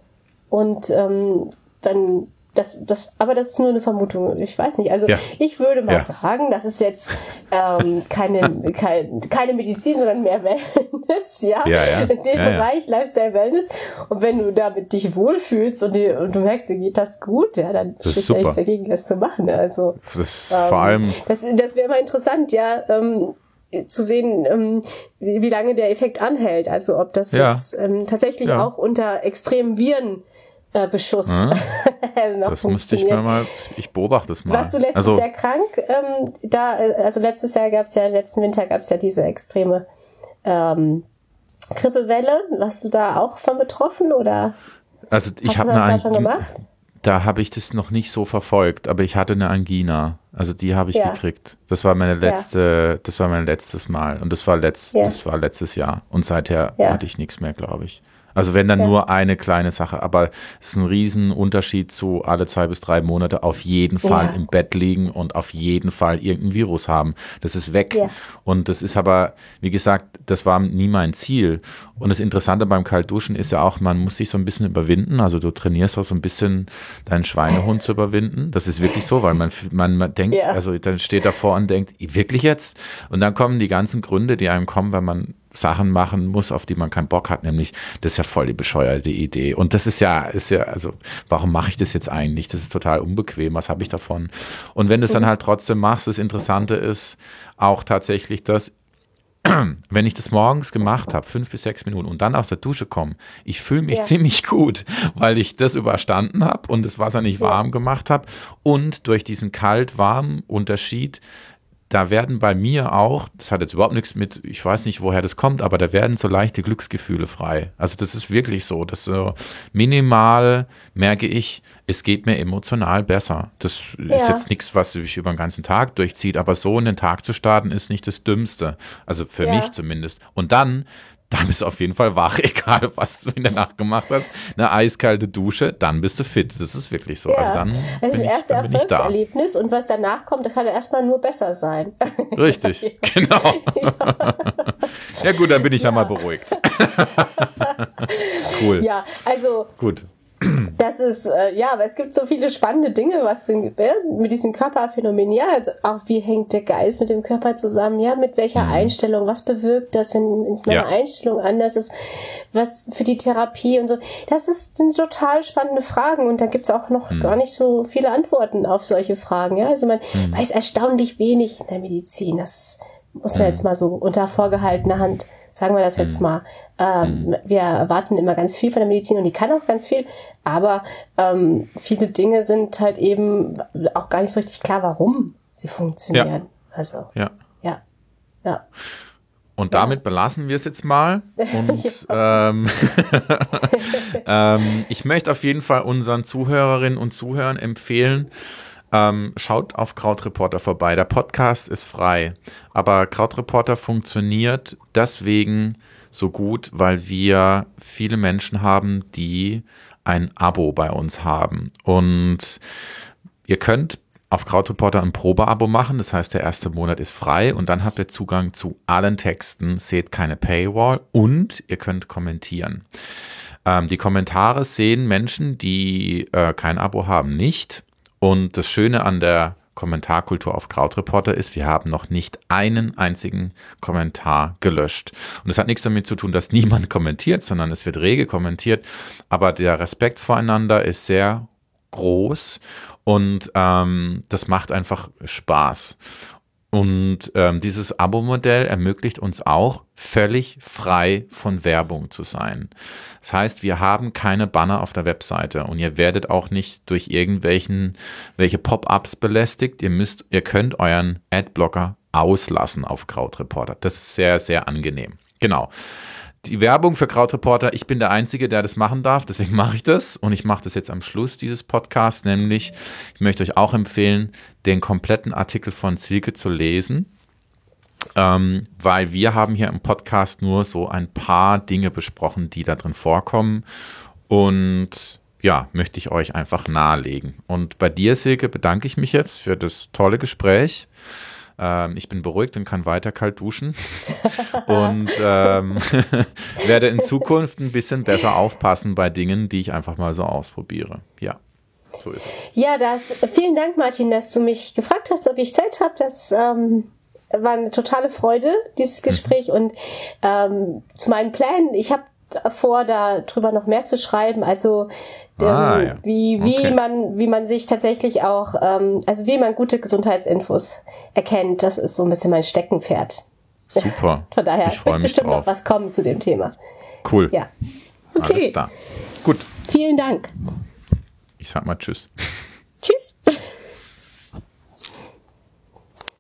S2: und ähm, dann das, das, aber das ist nur eine Vermutung. Ich weiß nicht. Also ja. ich würde mal ja. sagen, das ist jetzt ähm, keine, keine, keine Medizin, sondern mehr Wellness, ja.
S1: ja, ja.
S2: In dem
S1: ja,
S2: Bereich ja. Lifestyle Wellness. Und wenn du damit dich wohlfühlst und, die, und du merkst, dir geht das gut, ja, dann spricht ja nichts dagegen, das zu machen. Also
S1: das ist
S2: ähm,
S1: vor allem.
S2: Das, das wäre mal interessant, ja. Ähm, zu sehen, ähm, wie, wie lange der Effekt anhält. Also ob das
S1: ja.
S2: jetzt ähm, tatsächlich
S1: ja.
S2: auch unter extremen Viren Äh, Beschuss.
S1: Hm? Das müsste ich mir mal, ich beobachte es mal.
S2: Warst du letztes
S1: also,
S2: Jahr krank? Ähm, da, also letztes Jahr gab es ja, letzten Winter gab es ja diese extreme ähm, Grippewelle. Warst du da auch von betroffen oder?
S1: Also ich habe eine schon gemacht? Da habe ich das noch nicht so verfolgt, aber ich hatte eine Angina. Also die habe ich ja. gekriegt. Das war meine letzte, ja. das war mein letztes Mal und das war letzt, ja. das war letztes Jahr und seither ja. hatte ich nichts mehr, glaube ich. Also wenn dann ja. nur eine kleine Sache, aber es ist ein Riesenunterschied zu alle zwei bis drei Monate auf jeden Fall ja. im Bett liegen und auf jeden Fall irgendein Virus haben. Das ist weg. Ja. Und das ist aber, wie gesagt, das war nie mein Ziel. Und das Interessante beim Kaltduschen ist ja auch, man muss sich so ein bisschen überwinden. Also du trainierst auch so ein bisschen deinen Schweinehund zu überwinden. Das ist wirklich so, weil man, man, man denkt, ja. also dann steht davor und denkt, wirklich jetzt? Und dann kommen die ganzen Gründe, die einem kommen, wenn man Sachen machen muss, auf die man keinen Bock hat, nämlich, das ist ja voll die bescheuerte Idee. Und das ist ja, ist ja, also, warum mache ich das jetzt eigentlich? Das ist total unbequem, was habe ich davon? Und wenn du es dann halt trotzdem machst, das Interessante ist auch tatsächlich, dass, wenn ich das morgens gemacht habe, fünf bis sechs Minuten und dann aus der Dusche komme, ich fühle mich ja. ziemlich gut, weil ich das überstanden habe und das Wasser nicht warm gemacht habe und durch diesen Kalt-Warm-Unterschied da werden bei mir auch, das hat jetzt überhaupt nichts mit, ich weiß nicht, woher das kommt, aber da werden so leichte Glücksgefühle frei. Also das ist wirklich so, dass so minimal merke ich, es geht mir emotional besser. Das
S2: Ja.
S1: ist jetzt nichts, was sich über den ganzen Tag durchzieht, aber so in den Tag zu starten, ist nicht das Dümmste. Also für
S2: Ja.
S1: mich zumindest. Und dann, dann bist du auf jeden Fall wach, egal was du in der Nacht gemacht hast. Eine eiskalte Dusche, dann bist du fit. Das ist wirklich so.
S2: Ja.
S1: Also dann
S2: Das ist
S1: bin
S2: das
S1: ich,
S2: erste
S1: dann bin ich da.
S2: Erfolgserlebnis und was danach kommt, das kann ja erstmal nur besser sein.
S1: Richtig, genau. Ja gut, dann bin ich ja, mal beruhigt. Cool.
S2: Ja, also
S1: Gut.
S2: das ist, äh, ja, aber es gibt so viele spannende Dinge, was sind, äh, mit diesen Körperphänomenen, ja, also auch wie hängt der Geist mit dem Körper zusammen, ja, mit welcher
S1: Mhm.
S2: Einstellung, was bewirkt das, wenn wenn meine
S1: Ja.
S2: Einstellung anders ist, was für die Therapie und so, das ist, sind total spannende Fragen und da gibt's auch noch
S1: Mhm.
S2: gar nicht so viele Antworten auf solche Fragen, ja, also man
S1: Mhm.
S2: weiß erstaunlich wenig in der Medizin, das muss ja jetzt mal so unter vorgehaltener Hand, sagen wir das jetzt mal. Ähm, wir erwarten immer ganz viel von der Medizin und die kann auch ganz viel, aber ähm, viele Dinge sind halt eben auch gar nicht so richtig klar, warum sie funktionieren. Also,
S1: Ja.
S2: ja, ja.
S1: Und damit belassen wir es jetzt mal. Und ähm, ähm, ich möchte auf jeden Fall unseren Zuhörerinnen und Zuhörern empfehlen, ähm, schaut auf Krautreporter vorbei. Der Podcast ist frei, aber Krautreporter funktioniert deswegen so gut, weil wir viele Menschen haben, die ein Abo bei uns haben. Und ihr könnt auf Krautreporter ein Probeabo machen, das heißt, der erste Monat ist frei und dann habt ihr Zugang zu allen Texten, seht keine Paywall und ihr könnt kommentieren. Ähm, die Kommentare sehen Menschen, die äh, kein Abo haben, nicht. Und das Schöne an der Kommentarkultur auf Krautreporter ist, wir haben noch nicht einen einzigen Kommentar gelöscht. Und das hat nichts damit zu tun, dass niemand kommentiert, sondern es wird rege kommentiert. Aber der Respekt voreinander ist sehr groß und ähm, das macht einfach Spaß. Und ähm, dieses Abo-Modell ermöglicht uns auch, völlig frei von Werbung zu sein. Das heißt, wir haben keine Banner auf der Webseite und ihr werdet auch nicht durch irgendwelchen welche Pop-ups belästigt. Ihr müsst, ihr könnt euren Adblocker auslassen auf Krautreporter. Das ist sehr, sehr angenehm. Genau. Die Werbung für Krautreporter, ich bin der Einzige, der das machen darf, deswegen mache ich das und ich mache das jetzt am Schluss dieses Podcasts, nämlich ich möchte euch auch empfehlen, den kompletten Artikel von Silke zu lesen, ähm, weil wir haben hier im Podcast nur so ein paar Dinge besprochen, die da drin vorkommen und ja, möchte ich euch einfach nahelegen. Und bei dir, Silke, bedanke ich mich jetzt für das tolle Gespräch. Ich bin beruhigt und kann weiter kalt duschen und ähm, werde in Zukunft ein bisschen besser aufpassen bei Dingen, die ich einfach mal so ausprobiere. Ja, so ist es.
S2: Ja, das, vielen Dank, Martin, dass du mich gefragt hast, ob ich Zeit habe. Das ähm, war eine totale Freude, dieses Gespräch. Mhm. Und ähm, zu meinen Plänen, ich habe vor, darüber noch mehr zu schreiben. Also
S1: Ah, ja.
S2: wie, wie
S1: Okay.
S2: man, wie man sich tatsächlich auch, ähm, also wie man gute Gesundheitsinfos erkennt, das ist so ein bisschen mein Steckenpferd.
S1: Super.
S2: Von daher
S1: Ich freue
S2: wird
S1: mich
S2: bestimmt
S1: drauf.
S2: noch was kommen zu dem Thema.
S1: Cool.
S2: Ja. Okay.
S1: Alles klar. Gut.
S2: Vielen Dank.
S1: Ich sag mal Tschüss.